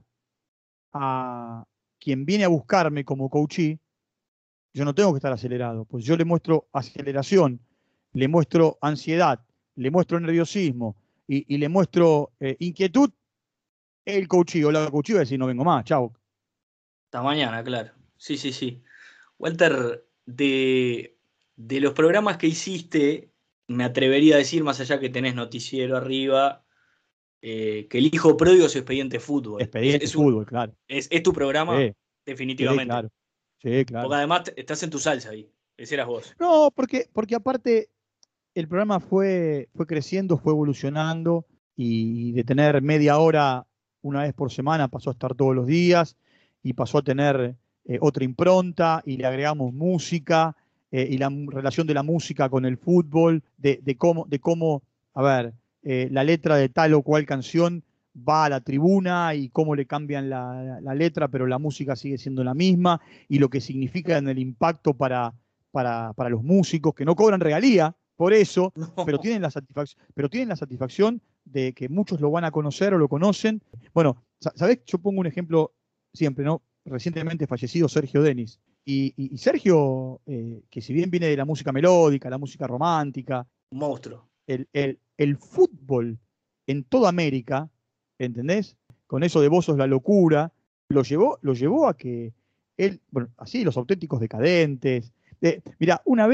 a quien viene a buscarme como coachee, yo no tengo que estar acelerado, pues yo le muestro aceleración, le muestro ansiedad, le muestro nerviosismo y, y le muestro eh, inquietud, el coachee o la coachee va a decir no vengo más, chao. Hasta mañana, claro. Sí, sí, sí. Walter, de, de los programas que hiciste, me atrevería a decir, más allá que tenés noticiero arriba, eh, que El Hijo Pródigo es su Expediente Fútbol. Es, Expediente es, un, fútbol, claro. es, es tu programa, Sí, sí, definitivamente. claro. Sí, Porque claro. además te- estás en tu salsa ahí. Ese eras vos. No, porque, porque aparte el programa fue, fue creciendo, fue evolucionando y de tener media hora una vez por semana pasó a estar todos los días y pasó a tener eh, otra impronta y le agregamos música eh, y la m- relación de la música con el fútbol, de, de cómo, de cómo, a ver, eh, la letra de tal o cual canción va a la tribuna y cómo le cambian la, la- la letra, pero la música sigue siendo la misma y lo que significa en el impacto para, para, para los músicos que no cobran regalía por eso, pero No. tienen la satisfacción, pero tienen la satisfacción de que muchos lo van a conocer o lo conocen. Bueno, ¿sabés? Yo pongo un ejemplo siempre, ¿no? Recientemente fallecido Sergio Denis. Y, y- y Sergio, eh, que si bien viene de la música melódica, la música romántica, Un monstruo. el, el- el fútbol en toda América, ¿entendés? Con eso de Vos sos la locura, lo llevó, lo llevó a que él, bueno, así, los auténticos decadentes. De, mira, una vez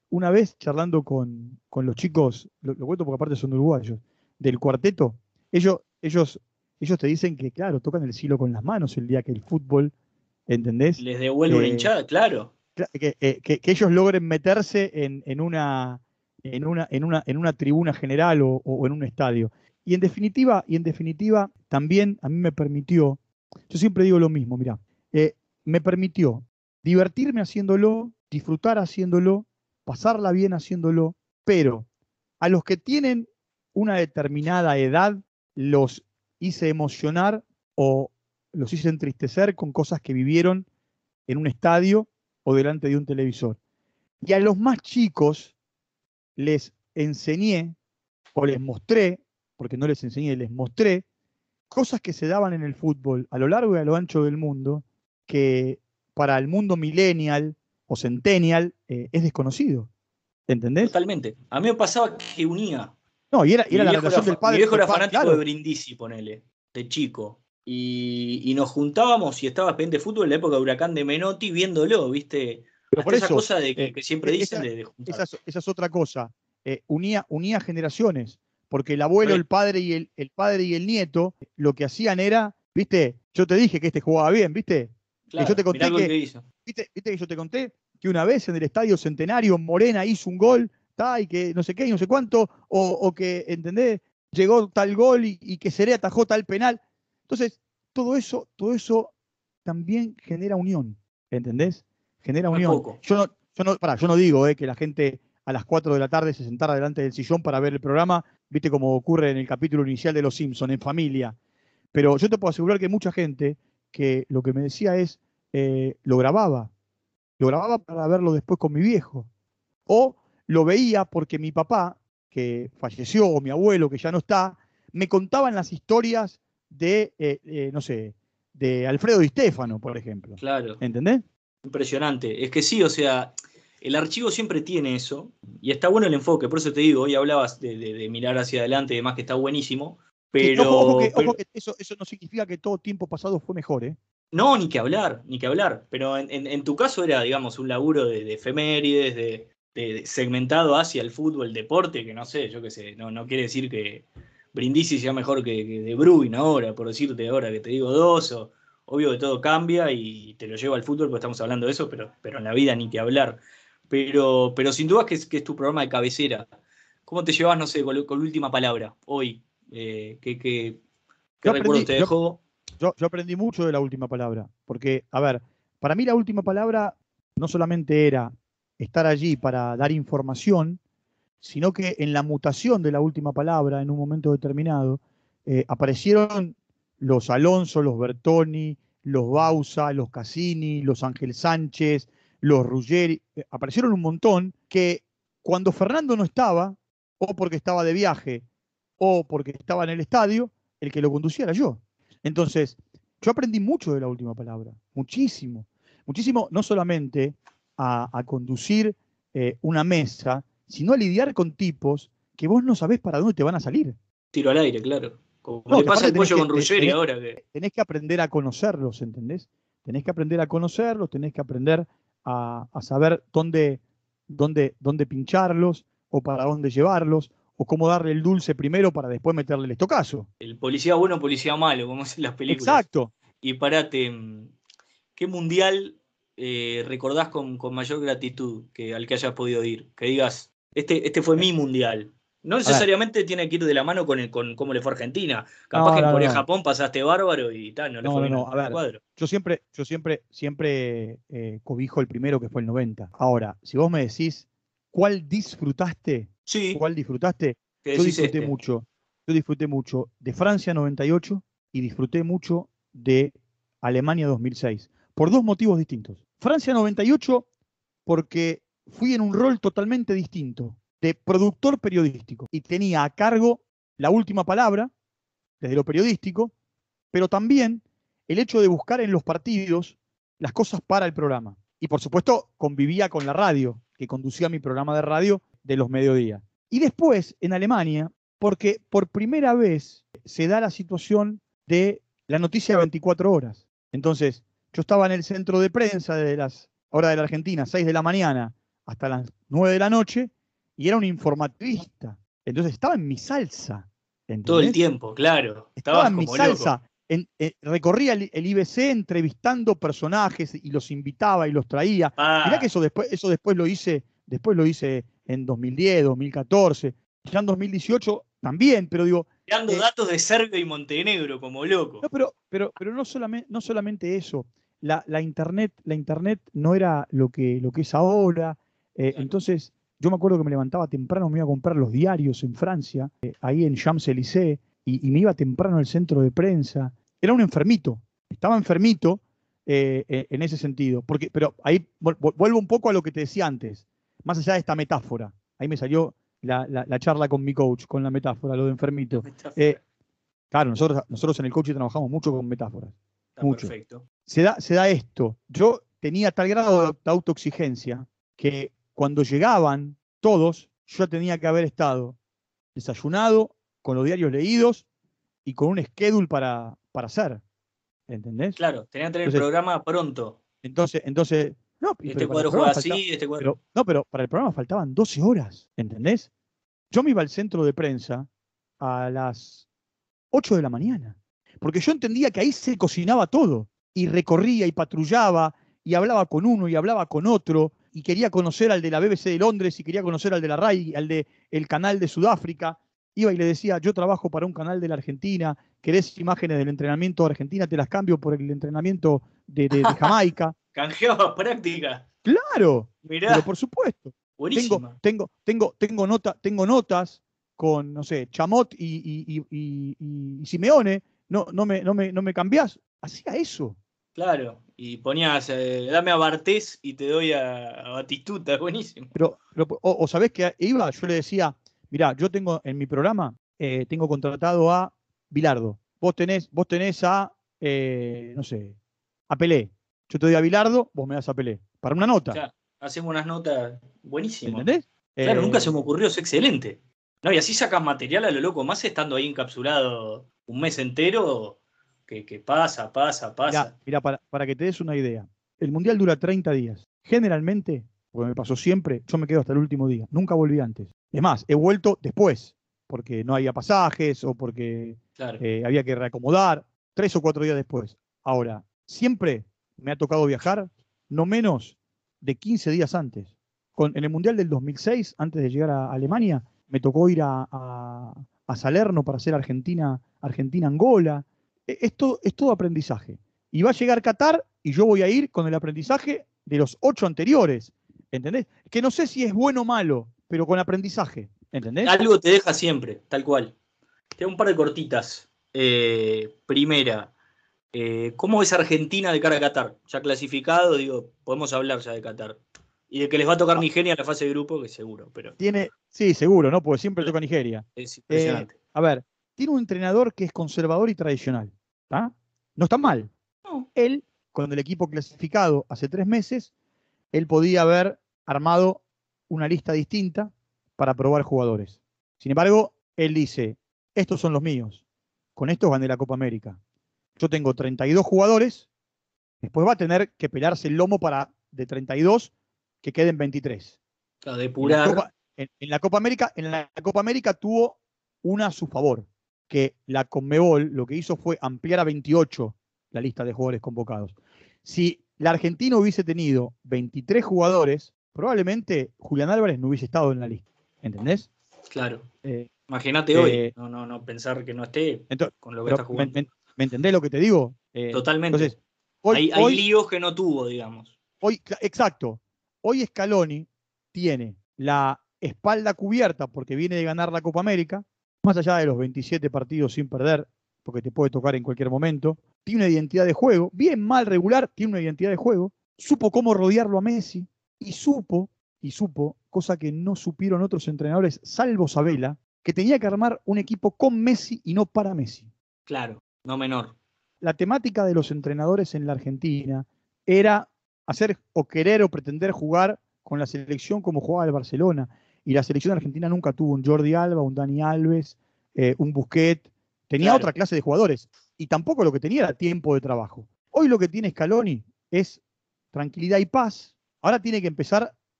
una vez charlando con, con los chicos, lo, lo cuento porque aparte son uruguayos, del cuarteto, ellos, ellos, ellos te dicen que, claro, tocan el cielo con las manos el día que el fútbol, ¿entendés? Les devuelve una Eh, hinchada, claro. cla- que, eh, que- que ellos logren meterse en, en una, en una, en una, en una tribuna general o, o en un estadio. Y en definitiva, y en definitiva, también a mí me permitió, yo siempre digo lo mismo, mira, me permitió divertirme haciéndolo, disfrutar haciéndolo, pasarla bien haciéndolo, pero a los que tienen una determinada edad los hice emocionar o los hice entristecer con cosas que vivieron en un estadio o delante de un televisor. Y a los más chicos les enseñé o les mostré, porque no les enseñé, les mostré cosas que se daban en el fútbol a lo largo y a lo ancho del mundo que para el mundo millennial o centennial eh, es desconocido. ¿Entendés? Totalmente. A mí me pasaba que unía. No, y era, y Mi era la viejo era, relación del fa- mi padre, viejo del era padre, fanático de claro. Brindisi, ponele, de chico. Y, y nos juntábamos y estaba pendiente de fútbol en la época de Huracán de Menotti viéndolo, ¿viste? Pero por Hasta esa eso, cosa de que, eh, que siempre e- dicen esa, de, de esa, juntar. es- esa es otra cosa. Eh, unía, unía generaciones, porque el abuelo, el Re, padre y el, el padre y el nieto, lo que hacían era, viste, yo te dije que este jugaba bien, viste, que yo te claro, mirá conté el gol que, que hizo. viste, viste que yo te conté que una vez en el Estadio Centenario Morena hizo un gol, ta, y que no sé qué y no sé cuánto, o, o que, ¿entendés? Llegó tal gol y, y que Seré atajó tal penal. Entonces, todo eso, todo eso también genera unión, ¿entendés? Genera No es unión. poco. Yo no, yo no, pará, yo no digo eh, que la gente a las cuatro de la tarde se sentara delante del sillón para ver el programa, viste como ocurre en el capítulo inicial de Los Simpson, en familia. Pero yo te puedo asegurar que hay mucha gente que lo que me decía es, eh, lo grababa, lo grababa para verlo después con mi viejo. O lo veía porque mi papá, que falleció, o mi abuelo, que ya no está, me contaban las historias de, eh, eh, no sé, de Alfredo Di Stéfano, por ejemplo. Claro, ¿Entendés? impresionante. Es que sí, o sea, el archivo siempre tiene eso. Y está bueno el enfoque. Por eso te digo, hoy hablabas de, de- de mirar hacia adelante y demás, que está buenísimo. Sí, ojo, ojo Pero, que, ojo pero que eso, eso no significa que todo tiempo pasado fue mejor, ¿eh? no, ni que hablar, ni que hablar. Pero en, en- en tu caso era, digamos, un laburo de, de efemérides, de, de segmentado hacia el fútbol, el deporte, que no sé, yo qué sé, no, no quiere decir que Brindisi sea mejor que, que De Bruyne ahora, por decirte ahora que te digo dos, o, obvio que todo cambia y te lo llevo al fútbol porque estamos hablando de eso, pero, pero en la vida ni que hablar. Pero, pero sin duda que es, que es tu programa de cabecera. ¿Cómo te llevas, no sé, con, con la última palabra hoy? Eh, ¿qué, qué, qué Yo recuerdos aprendí, te yo, dejó? yo, yo aprendí mucho de la última palabra, porque, a ver, para mí la última palabra no solamente era estar allí para dar información, sino que en la mutación de la última palabra, en un momento determinado, eh, aparecieron los Alonso, los Bertoni, los Bausa, los Cassini, los Ángel Sánchez, los Ruggeri, eh, aparecieron un montón que cuando Fernando no estaba, o porque estaba de viaje, o porque estaba en el estadio, el que lo conducía era yo. Entonces, yo aprendí mucho de la última palabra, muchísimo, muchísimo, no solamente a, a conducir eh, una mesa, sino a lidiar con tipos que vos no sabés para dónde te van a salir. Tiro al aire, claro. Como No, le que pasa aparte al tenés pollo que, con te- Ruggeri tenés, ahora que. tenés que aprender a conocerlos, ¿entendés? Tenés que aprender a conocerlos, tenés que aprender a, a saber dónde, dónde, dónde pincharlos, o para dónde llevarlos, o cómo darle el dulce primero para después meterle el estocazo. El policía bueno, policía malo, como es en las películas. Exacto. Y parate, mm, ¿qué mundial eh, recordás con, con mayor gratitud que, al que hayas podido ir? Que digas, este, este fue Eh, mi mundial. No A ver, necesariamente tiene que ir de la mano con, el, con cómo le fue a Argentina. Capaz que no, en no, no, no, Corea-Japón pasaste bárbaro y tal, no le no, fue no, bien no. al, A al ver, cuadro. yo siempre, yo siempre, siempre eh, cobijo el primero que fue el noventa. Ahora, si vos me decís cuál disfrutaste, Sí, cuál disfrutaste, que yo decís disfruté este. mucho. Yo disfruté mucho de Francia noventa y ocho y disfruté mucho de Alemania dos mil seis, por dos motivos distintos. Francia noventa y ocho porque fui en un rol totalmente distinto, de productor periodístico, y tenía a cargo la última palabra desde lo periodístico, pero también el hecho de buscar en los partidos las cosas para el programa. Y por supuesto convivía con la radio, que conducía mi programa de radio de los mediodías. Y después en Alemania, porque por primera vez se da la situación de la noticia veinticuatro horas. Entonces, yo estaba en el centro de prensa de las horas de la Argentina, seis de la mañana, hasta las nueve de la noche y era un informativista. Entonces estaba en mi salsa. ¿Entendés? Todo el tiempo, claro. Estaba Estabas en mi como salsa. loco. En, eh, recorría el, el I B C entrevistando personajes y los invitaba y los traía. Mirá que Ah, eso después, eso después lo hice, después lo hice en dos mil diez, dos mil catorce, ya en dos mil dieciocho también, pero digo, dando eh, datos de Serbia y Montenegro como loco. no, pero, pero, pero no solamente, no solamente eso. La, la internet, la internet no era lo que, lo que es ahora. Eh, Claro. entonces, yo me acuerdo que me levantaba temprano, me iba a comprar los diarios en Francia, eh, ahí en Champs-Élysées, y, y me iba temprano al centro de prensa. Era un enfermito, estaba enfermito eh, eh, en ese sentido. Porque, pero ahí vol- vol- vuelvo un poco a lo que te decía antes, más allá de esta metáfora. Ahí me salió la, la- la charla con mi coach, con la metáfora, lo de La enfermito. Eh, metáfora. Claro, nosotros, nosotros en el coaching trabajamos mucho con metáforas, Está mucho. perfecto. Se da, se da esto. Yo tenía tal grado de autoexigencia que cuando llegaban todos, yo tenía que haber estado desayunado, con los diarios leídos y con un schedule para, para hacer. ¿Entendés? Claro, tenían que tener el Entonces, programa pronto. entonces, entonces, no, y- Este pero para el cuadro programa juega faltaba, así, este cuadro. pero, no, pero para el programa faltaban doce horas, ¿entendés? Yo me iba al centro de prensa a las ocho de la mañana. Porque yo entendía que ahí se cocinaba todo. Y recorría y patrullaba y hablaba con uno y hablaba con otro. Y quería conocer al de la B B C de Londres y quería conocer al de la RAI, al de el canal de Sudáfrica. Iba y le decía, yo trabajo para un canal de la Argentina, ¿querés imágenes del entrenamiento de Argentina? Te las cambio por el entrenamiento de, de, de Jamaica. Canjeaba práctica. Claro, pero Mirá, por supuesto. Tengo, buenísima. tengo, tengo, tengo, nota, tengo notas con, no sé, Chamot y, y, y, y, y Simeone. No, no, me, no, me, no me cambiás. Hacía eso. Claro. Y ponías, eh, dame a Bartés y te doy a, a Batistuta. Buenísimo. Pero, pero o, o sabés que iba, yo le decía, mirá, yo tengo en mi programa, eh, tengo contratado a Bilardo. Vos tenés, vos tenés a, eh, no sé, a Pelé. Yo te doy a Bilardo, vos me das a Pelé. Para una nota. Ya, hacemos unas notas. Buenísimo. ¿Entendés? Claro, nunca se Eh, me ocurrió, es excelente. No, y así sacas material a lo loco, más estando ahí encapsulado un mes entero, que, que pasa, pasa, Mirá, pasa. mirá, para, para que te des una idea, el mundial dura treinta días. Generalmente, porque me pasó siempre, yo me quedo hasta el último día. Nunca volví antes. Es más, he vuelto después, porque no había pasajes o porque Claro. eh, había que reacomodar, tres o cuatro días después. Ahora, siempre me ha tocado viajar no menos de quince días antes. Con, en el mundial del dos mil seis, antes de llegar a Alemania, me tocó ir a, a, a Salerno para hacer Argentina, Argentina-Angola. E- Es todo, es todo aprendizaje. Y va a llegar Qatar y yo voy a ir con el aprendizaje de los ocho anteriores. ¿Entendés? Que no sé si es bueno o malo, pero con aprendizaje. ¿Entendés? Algo te deja siempre, tal cual. Te hago un par de cortitas. Eh, primera, eh, ¿cómo ves Argentina de cara a Qatar? Ya clasificado, digo, podemos hablar ya de Qatar. Y de que les va a tocar Ah, Nigeria en la fase de grupo, que seguro, pero tiene, sí, seguro, ¿no? Porque siempre toca Nigeria. es Eh, impresionante. a ver, tiene un entrenador que es conservador y tradicional. ¿Tá? No está mal. No, Él, con el equipo clasificado hace tres meses, él podía haber armado una lista distinta para probar jugadores. Sin embargo, él dice, estos son los míos, con estos gané la Copa América. Yo tengo treinta y dos jugadores, después va a tener que pelarse el lomo para de treinta y dos que queden veintitrés. a En la depurar, Copa, en, en la Copa América, en la Copa América tuvo una a su favor, que la Conmebol lo que hizo fue ampliar a veintiocho la lista de jugadores convocados. Si la Argentina hubiese tenido veintitrés jugadores, probablemente Julián Álvarez no hubiese estado en la lista. ¿Entendés? claro. Eh, Imagínate hoy, eh, no, no, no pensar que no esté ento- con lo que pero está ¿me, jugando. me- me entendés lo que te digo? Eh, Totalmente. entonces, hoy, Hay, hay hoy, líos que no tuvo, digamos. hoy, exacto, hoy Scaloni tiene la espalda cubierta porque viene de ganar la Copa América, más allá de los veintisiete partidos sin perder, porque te puede tocar en cualquier momento, tiene una identidad de juego, bien, mal, regular, tiene una identidad de juego, supo cómo rodearlo a Messi y supo, y supo, cosa que no supieron otros entrenadores, salvo Sabela, que tenía que armar un equipo con Messi y no para Messi. Claro, no menor. La temática de los entrenadores en la Argentina era hacer o querer o pretender jugar con la selección como jugaba el Barcelona. Y la selección argentina nunca tuvo un Jordi Alba, un Dani Alves, eh, un Busquets. Tenía Claro, otra clase de jugadores. Y tampoco lo que tenía era tiempo de trabajo. Hoy lo que tiene Scaloni es tranquilidad y paz. Ahora tiene que empezar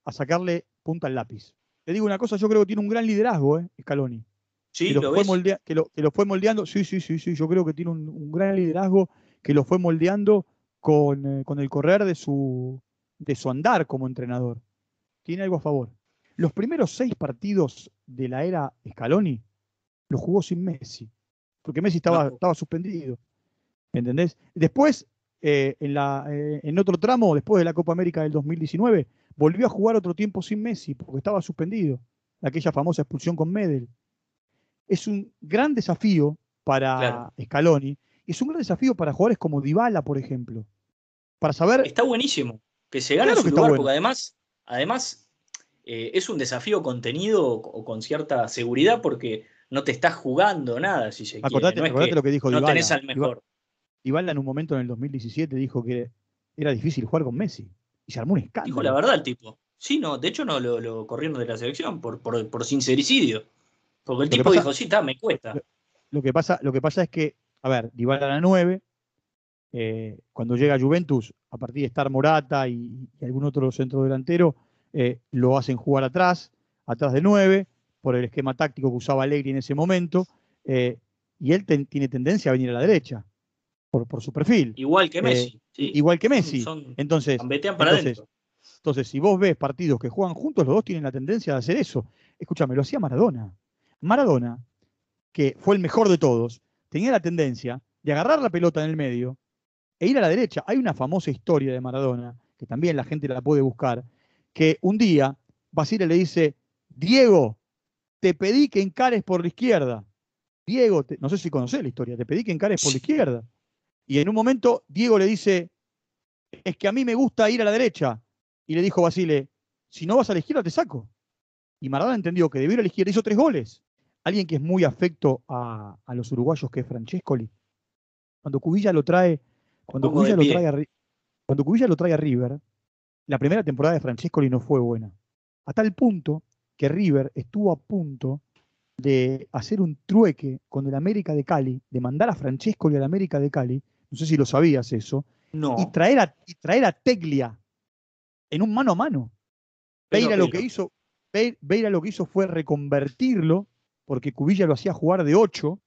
a sacarle punta al lápiz. Te digo una cosa, yo creo que tiene un gran liderazgo, ¿eh? Scaloni. ¿Sí? Que lo, ¿Lo fue ves? moldea, que, lo, que lo fue moldeando, sí, sí, sí, sí, yo creo que tiene un, un gran liderazgo que lo fue moldeando con, eh, con el correr de su, de su andar como entrenador. Tiene algo a favor. Los primeros seis partidos de la era Scaloni los jugó sin Messi, porque Messi estaba, No. estaba suspendido, ¿entendés? Después, eh, en, la, eh, en otro tramo, después de la Copa América del dos mil diecinueve, volvió a jugar otro tiempo sin Messi, porque estaba suspendido, aquella famosa expulsión con Medel. Es un gran desafío Claro. para Scaloni, y es un gran desafío para jugadores como Dybala, por ejemplo, para saber, Está buenísimo que se gane claro su que está lugar, porque bueno. además, además eh, es un desafío contenido o con cierta seguridad porque no te estás jugando nada, si se quiere. Acordate, No es acordate que lo que dijo no tenés Dybala. al mejor. Dybala en un momento en el dos mil diecisiete dijo que era difícil jugar con Messi, y se armó un Dijo la escándalo. verdad el tipo. Sí, no, de hecho no lo, lo corrieron de la selección por, por, por sincericidio. Porque el Lo que tipo pasa, dijo, sí, está, me lo, cuesta. lo que pasa, lo que pasa es que, a ver, Dybala era nueve, eh, cuando llega a Juventus, a partir de estar Morata y, y algún otro centro delantero, eh, lo hacen jugar atrás, atrás de nueve, por el esquema táctico que usaba Allegri en ese momento, eh, y él ten- tiene tendencia a venir a la derecha, por, por su perfil, Igual que eh, Messi, i- sí. igual que Son, Messi. son, Entonces, gambetean para entonces, adentro. entonces, si vos ves partidos que juegan juntos, los dos tienen la tendencia de hacer eso. Escúchame, lo hacía Maradona. Maradona, que fue el mejor de todos, tenía la tendencia de agarrar la pelota en el medio e ir a la derecha. Hay una famosa historia de Maradona, que también la gente la puede buscar, que un día Basile le dice, Diego, te pedí que encares por la izquierda. Diego, te- no sé si conocés la historia, te pedí que encares por la Sí. izquierda. Y en un momento Diego le dice, es que a mí me gusta ir a la derecha. Y le dijo Basile, si no vas a la izquierda te saco. Y Maradona entendió que debió ir a la izquierda, hizo tres goles. Alguien que es muy afecto a, a los uruguayos, que es Francescoli, cuando Cubilla lo trae, Me cuando pongo de Cubilla lo trae pie. a, cuando Cubilla lo trae a River, la primera temporada de Francescoli no fue buena. A tal punto que River estuvo a punto de hacer un trueque con el América de Cali, de mandar a Francescoli al América de Cali, no sé si lo sabías eso, y No, traer a, y traer a Teglia en un mano a mano. pelo a Beira lo que pelo. hizo, Beira lo que hizo fue reconvertirlo, porque Cubilla lo hacía jugar de ocho,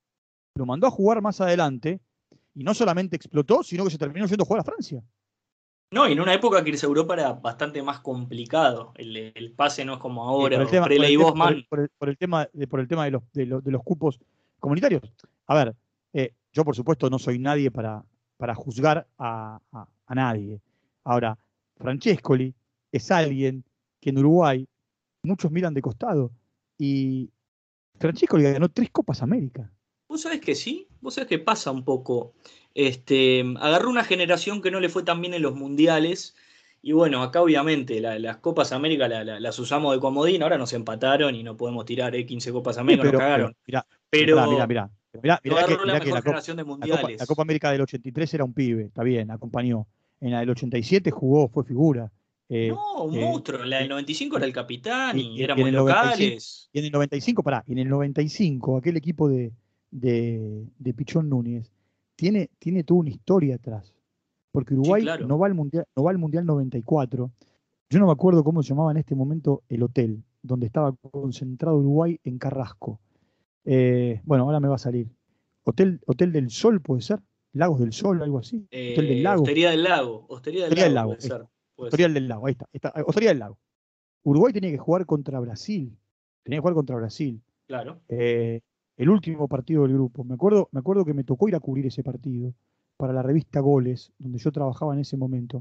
lo mandó a jugar más adelante, y no solamente explotó, sino que se terminó yendo a jugar a Francia. No, y en una época que irse a Europa era bastante más complicado. El, el pase no es como Eh, por ahora, el o tema, por el Prele y tema, por el, Bosman. por el- por el tema, de, por el tema de los, de, los, de los cupos comunitarios. A ver, eh, yo por supuesto no soy nadie para, para juzgar a, a- a nadie. Ahora, Francescoli es alguien que en Uruguay muchos miran de costado. Y Francescoli ganó tres Copas América. Vos sabés que sí, vos sabés que pasa un poco. Este, agarró una generación que no le fue tan bien en los mundiales. Y bueno, acá obviamente la- las Copas América la- la- las usamos de comodín. Ahora nos empataron y no podemos tirar eh, quince Copas Sí, América, nos pero, pero cagaron. mirá, pero pará, mirá, Pero, mirá. Pero mirá, pero mirá que, agarró la mirá que mejor la Copa, generación de la Copa, la Copa mundiales. América del ochenta y tres era un pibe, está bien, acompañó. En la del ochenta y siete jugó, fue figura. Eh, No, un eh, monstruo. En la del y, noventa y cinco era y- el capitán y- y y- y en éramos el noventa y cinco, locales. y en el noventa y cinco, pará, y en el noventa y cinco, aquel equipo de, de, de Pichón Núñez tiene, tiene toda una historia atrás. Porque Sí, Uruguay claro. no va al Mundial, no va al Mundial noventa y cuatro. Yo no me acuerdo cómo se llamaba en este momento el hotel donde estaba concentrado Uruguay en Carrasco. Eh, bueno, ahora me va a salir. Hotel, Hotel del Sol, puede ser. Lagos del Sol, algo así. Hotel del Eh, Lago. Hostería del Lago. Hostería del Hostería del Lago Lago. puede Ahí está. ser. Puede Hostería ser. del Lago. Ahí está. Está, eh, Hostería del Lago. Uruguay tenía que jugar contra Brasil. Tenía que jugar contra Brasil. Claro. Eh, el último partido del grupo. Me acuerdo, me acuerdo que me tocó ir a cubrir ese partido para la revista Goles, donde yo trabajaba en ese momento.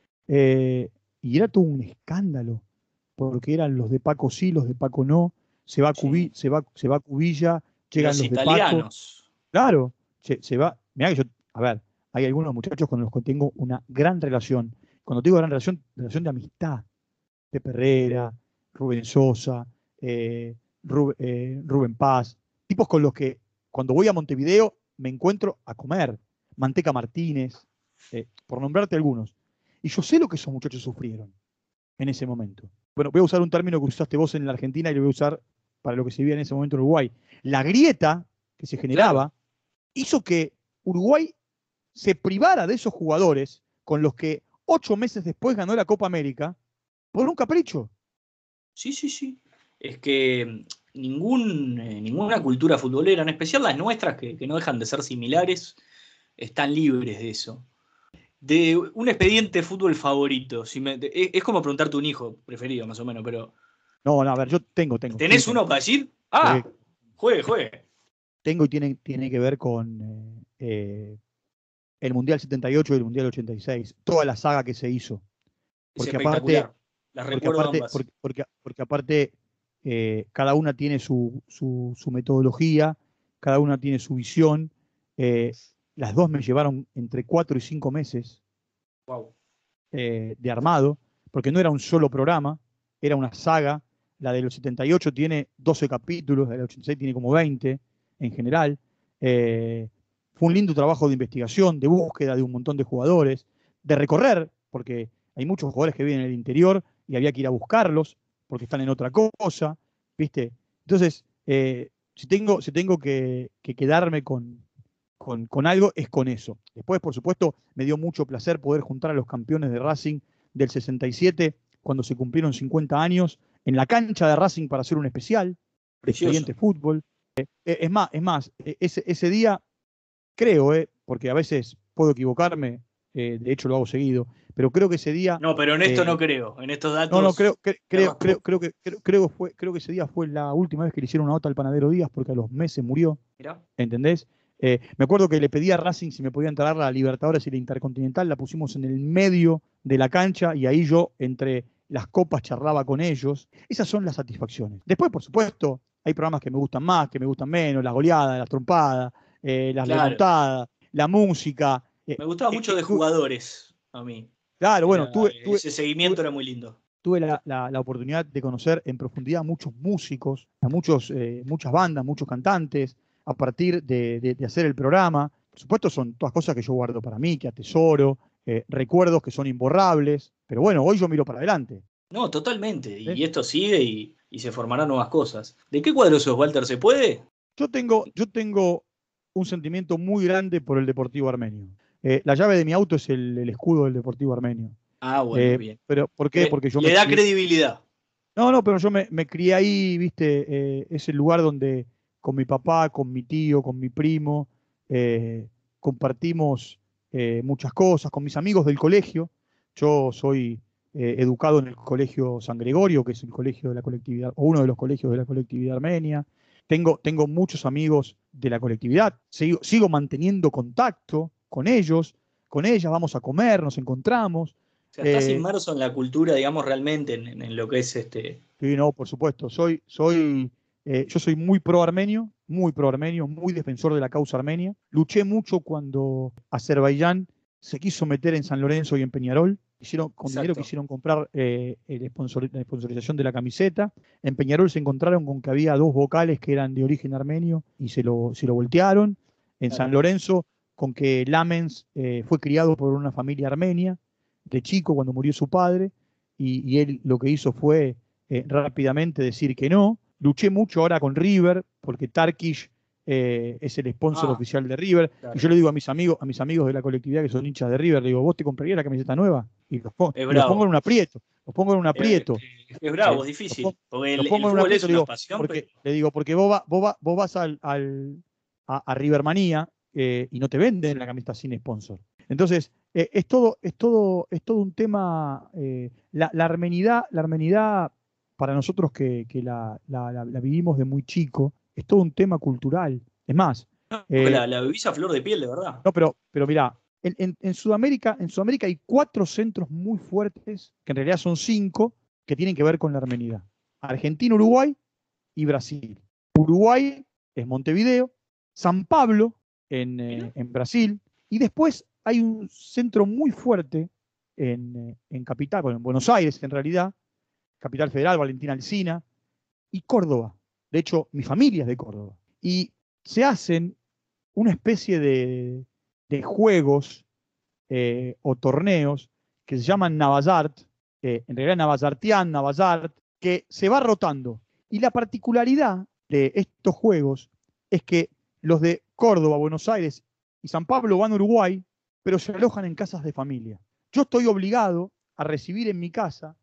Eh, y era todo un escándalo, porque eran los de Paco sí, los de Paco no. Se va, Cubi- Sí. se va, se va Cubilla, llegan Los los de Paco. italianos. Claro, se, se va. Mirá que yo, a ver, hay algunos muchachos con los que tengo una gran relación. Cuando te digo gran relación, relación de amistad. Pepe Herrera, Rubén Sosa, eh, Ru- eh, Rubén Paz, tipos con los que cuando voy a Montevideo me encuentro a comer. Manteca Martínez, eh, por nombrarte algunos. Y yo sé lo que esos muchachos sufrieron en ese momento. Bueno, voy a usar un término que usaste vos en la Argentina y lo voy a usar para lo que se vivía en ese momento en Uruguay. La grieta que se Claro. generaba hizo que Uruguay se privara de esos jugadores con los que ocho meses después ganó la Copa América, por un capricho. Sí, sí, sí. Es que ningún, eh, ninguna cultura futbolera, en especial las nuestras, que, que no dejan de ser similares, están libres de eso. De un expediente de fútbol favorito. Si me- es, es como preguntarte a un hijo preferido, más o menos, pero No, no, a ver, yo tengo, tengo, sí ¿tenés tengo. uno para decir? Sí, Ah, juegue, juegue. tengo y tiene, tiene que ver con eh, eh, el Mundial setenta y ocho y el Mundial ochenta y seis, toda la saga que se hizo. Es Porque aparte, espectacular. Las porque recuerdo aparte, ambas. porque, porque, porque aparte eh, cada una tiene su, su, su metodología, cada una tiene su visión. Eh, las dos me llevaron entre cuatro y cinco meses Wow. eh, de armado, porque no era un solo programa, era una saga. La de los setenta y ocho tiene doce capítulos, la del ochenta y seis tiene como veinte en general. Eh, fue un lindo trabajo de investigación, de búsqueda de un montón de jugadores, de recorrer, porque hay muchos jugadores que viven en el interior y había que ir a buscarlos, porque están en otra cosa, ¿viste? Entonces, eh, si tengo, si tengo que, que quedarme con, con, con algo, es con eso. Después, por supuesto, me dio mucho placer poder juntar a los campeones de Racing del sesenta y siete, cuando se cumplieron cincuenta años, en la cancha de Racing para hacer un especial de Precioso. Expediente Fútbol. Eh, es más, es más, eh, ese, ese día creo, eh, porque a veces puedo equivocarme, eh, de hecho lo hago seguido, pero creo que ese día, No, pero en esto no eh, creo. En estos no, no, creo, datos cre- me creo, creo, raspo. creo que, creo, creo fue, creo que ese día fue la última vez que le hicieron una nota al panadero Díaz, porque a los meses murió. Mirá. ¿Entendés? Eh, me acuerdo que le pedí a Racing si me podían traer la Libertadores y la Intercontinental, la pusimos en el medio de la cancha y ahí yo entre las copas charlaba con ellos. Esas son las satisfacciones. Después, por supuesto, hay programas que me gustan más, que me gustan menos, las goleadas, las trompadas, eh, las Claro. remontadas, la música. Eh, Me gustaba eh, mucho eh, de tu- jugadores a mí. claro, bueno, Era, tuve, tuve, ese tuve, seguimiento era muy lindo. tuve la, la- la oportunidad de conocer en profundidad a muchos músicos, a muchos, eh, muchas bandas, muchos cantantes, a partir de, de- de hacer el programa. Por supuesto, son todas cosas que yo guardo para mí, que atesoro, eh, recuerdos que son imborrables, pero bueno, hoy yo miro para adelante. No, totalmente. ¿Eh? Y esto sigue y, y se formarán nuevas cosas. ¿De qué cuadro sos, Walter? ¿Se puede? Yo tengo, yo tengo un sentimiento muy grande por el Deportivo Armenio. Eh, la llave de mi auto es el, el escudo del Deportivo Armenio. Ah, bueno, Eh, bien. pero, ¿por qué? Cre- Porque yo le me da crié, credibilidad. no, no, pero yo me, me crié ahí, viste, eh, es el lugar donde con mi papá, con mi tío, con mi primo, eh, compartimos eh, muchas cosas, con mis amigos del colegio. Yo soy eh, educado en el Colegio San Gregorio, que es el colegio de la colectividad, o uno de los colegios de la colectividad armenia. Tengo, tengo muchos amigos de la colectividad, sigo, sigo manteniendo contacto con ellos, con ellas, vamos a comer, nos encontramos. O sea, estás eh, inmerso en la cultura, digamos, realmente, en, en- en lo que es este. Sí, no, por supuesto. Soy, soy, eh, yo soy muy pro armenio, muy pro armenio, muy defensor de la causa armenia. Luché mucho cuando Azerbaiyán se quiso meter en San Lorenzo y en Peñarol. Hicieron, con dinero Exacto. quisieron comprar eh, el sponsor- la sponsorización de la camiseta. En Peñarol se encontraron con que había dos vocales que eran de origen armenio y se lo, se lo voltearon. En San Claro. Lorenzo, con que Lamens eh, fue criado por una familia armenia de chico cuando murió su padre y, y él lo que hizo fue eh, rápidamente decir que no. Luché mucho ahora con River, porque Tarkish eh, es el sponsor Ah, oficial de River. Y claro. yo le digo a mis amigos, a mis amigos de la colectividad que son hinchas de River, le digo, ¿vos te comprarías la camiseta nueva? Y los, pongo, Es y los pongo en bravo. un aprieto, los pongo en un Eh, aprieto. eh, es bravo, eh, es los, pon- difícil. Porque los el, el pongo en un fútbol es aprieto, le una digo, pasión, pero. porque, le digo, porque vos, va- vos, va- vos vas al, al- a, a Rivermanía eh, y no te venden la camiseta sin sponsor. Entonces, eh, es todo, es todo, es todo un tema. eh, la, la armenidad, la armenidad para nosotros que, que la, la- la- la vivimos de muy chico, es todo un tema cultural. Es más, No, que eh, la, la vivís a flor de piel, de verdad. no, pero, pero mirá, en, en- en Sudamérica, en Sudamérica hay cuatro centros muy fuertes, que en realidad son cinco, que tienen que ver con la armenidad. Argentina, Uruguay y Brasil. Uruguay es Montevideo, San Pablo en, Mira. eh, en Brasil, y después hay un centro muy fuerte en, eh, en Capital, bueno, en Buenos Aires en realidad, Capital Federal, Valentina Alsina, y Córdoba. De hecho, mi familia es de Córdoba. Y se hacen una especie de, de juegos eh, o torneos que se llaman Navazart, eh, en realidad Navazartian, Navazart, que se va rotando. Y la particularidad de estos juegos es que los de Córdoba, Buenos Aires y San Pablo van a Uruguay, pero se alojan en casas de familia. Yo estoy obligado a recibir en mi casa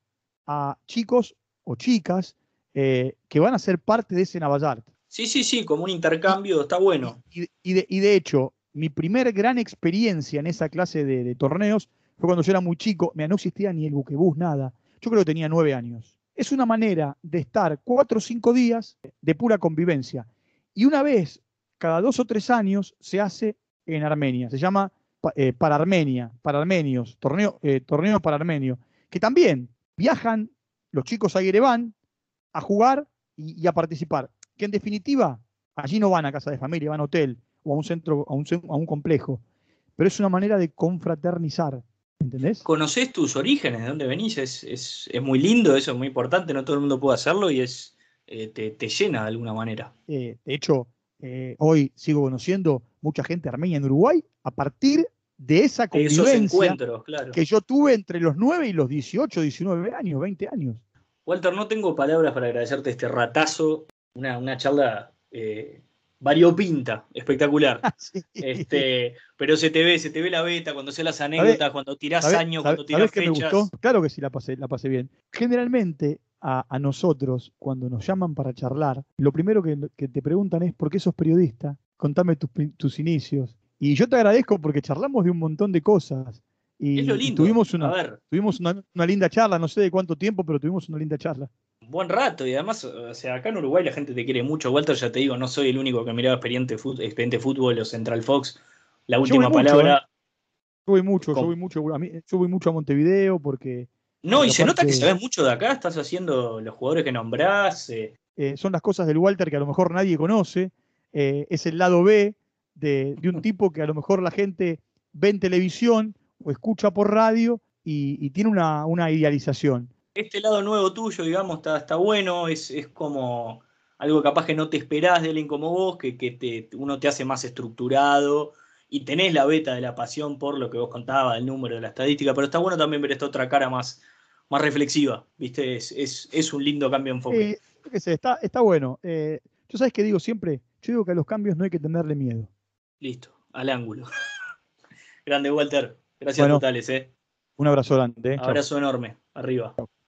a chicos o chicas eh, que van a ser parte de ese Navallart. Sí, sí, sí, como un Y, intercambio, está y, bueno. y- y de, y de hecho, mi primer gran experiencia en esa clase de, de torneos fue cuando yo era muy chico. Mira, no existía ni el buquebús, nada. Yo creo que tenía nueve años. Es una manera de estar cuatro o cinco días de pura convivencia. Y una vez cada dos o tres años se hace en Armenia. Se llama pa- eh, para Armenia, para armenios, torneo, eh, torneo para armenios, que también viajan los chicos a Yerevan a jugar y, y a participar. Que en definitiva, allí no van a casa de familia, van a hotel o a un centro, a un, cen- a un complejo. Pero es una manera de confraternizar, ¿entendés? ¿Conocés tus orígenes? ¿De dónde venís? Es, es, es muy lindo, eso es muy importante, no todo el mundo puede hacerlo y es, eh, te, te llena de alguna manera. Eh, de hecho, eh, hoy sigo conociendo mucha gente armenia en Uruguay a partir de esa De esos convivencia encuentros, claro. que yo tuve entre los nueve y los dieciocho, diecinueve años, veinte años. Walter, no tengo palabras para agradecerte este ratazo, una, una charla eh, variopinta, espectacular. Sí. Este, pero se te ve, se te ve la beta, cuando sé las ¿Sabés, anécdotas, cuando tirás sabés, años, sabés- cuando tirás sabés qué me gustó? fechas. Claro que sí, la pasé, la pasé bien. Generalmente a, a nosotros, cuando nos llaman para charlar, lo primero que, que te preguntan es, ¿por qué sos periodista? Contame tus, pri- tus inicios. Y yo te agradezco porque charlamos de un montón de cosas Es lo y, y lindo. tuvimos A una, ver, tuvimos una, una linda charla, no sé de cuánto tiempo, pero tuvimos una linda charla. buen rato y además, o sea, acá en Uruguay la gente te quiere mucho. Walter, ya te digo, no soy el único que miraba Expediente Fut- Expediente Fútbol o Central Fox. La Yo voy última mucho, ¿eh? palabra. Yo voy mucho, yo con- voy mucho, a mí, yo voy mucho a Montevideo porque, No, porque y se nota que aparte sabes mucho de acá, estás haciendo los jugadores que nombrás. eh, eh, son las cosas del Walter que a lo mejor nadie conoce, eh, es el lado B de, de un tipo que a lo mejor la gente ve en televisión o escucha por radio y, y tiene una, una idealización. Este lado nuevo tuyo, digamos, está, está bueno, es, es como algo capaz que no te esperás de alguien como vos, que, que te, uno te hace más estructurado y tenés la beta de la pasión por lo que vos contabas, el número, de la estadística, pero está bueno también ver esta otra cara más, más reflexiva, ¿viste? Es, es, es un lindo cambio de enfoque. Eh, yo qué sé, está, está bueno. Eh, yo sabes que digo siempre, yo digo que a los cambios no hay que tenerle miedo. Listo, al ángulo. Grande, Walter. Gracias Bueno, totales, ¿eh? un abrazo grande, ¿eh? Chao. Abrazo enorme. Arriba.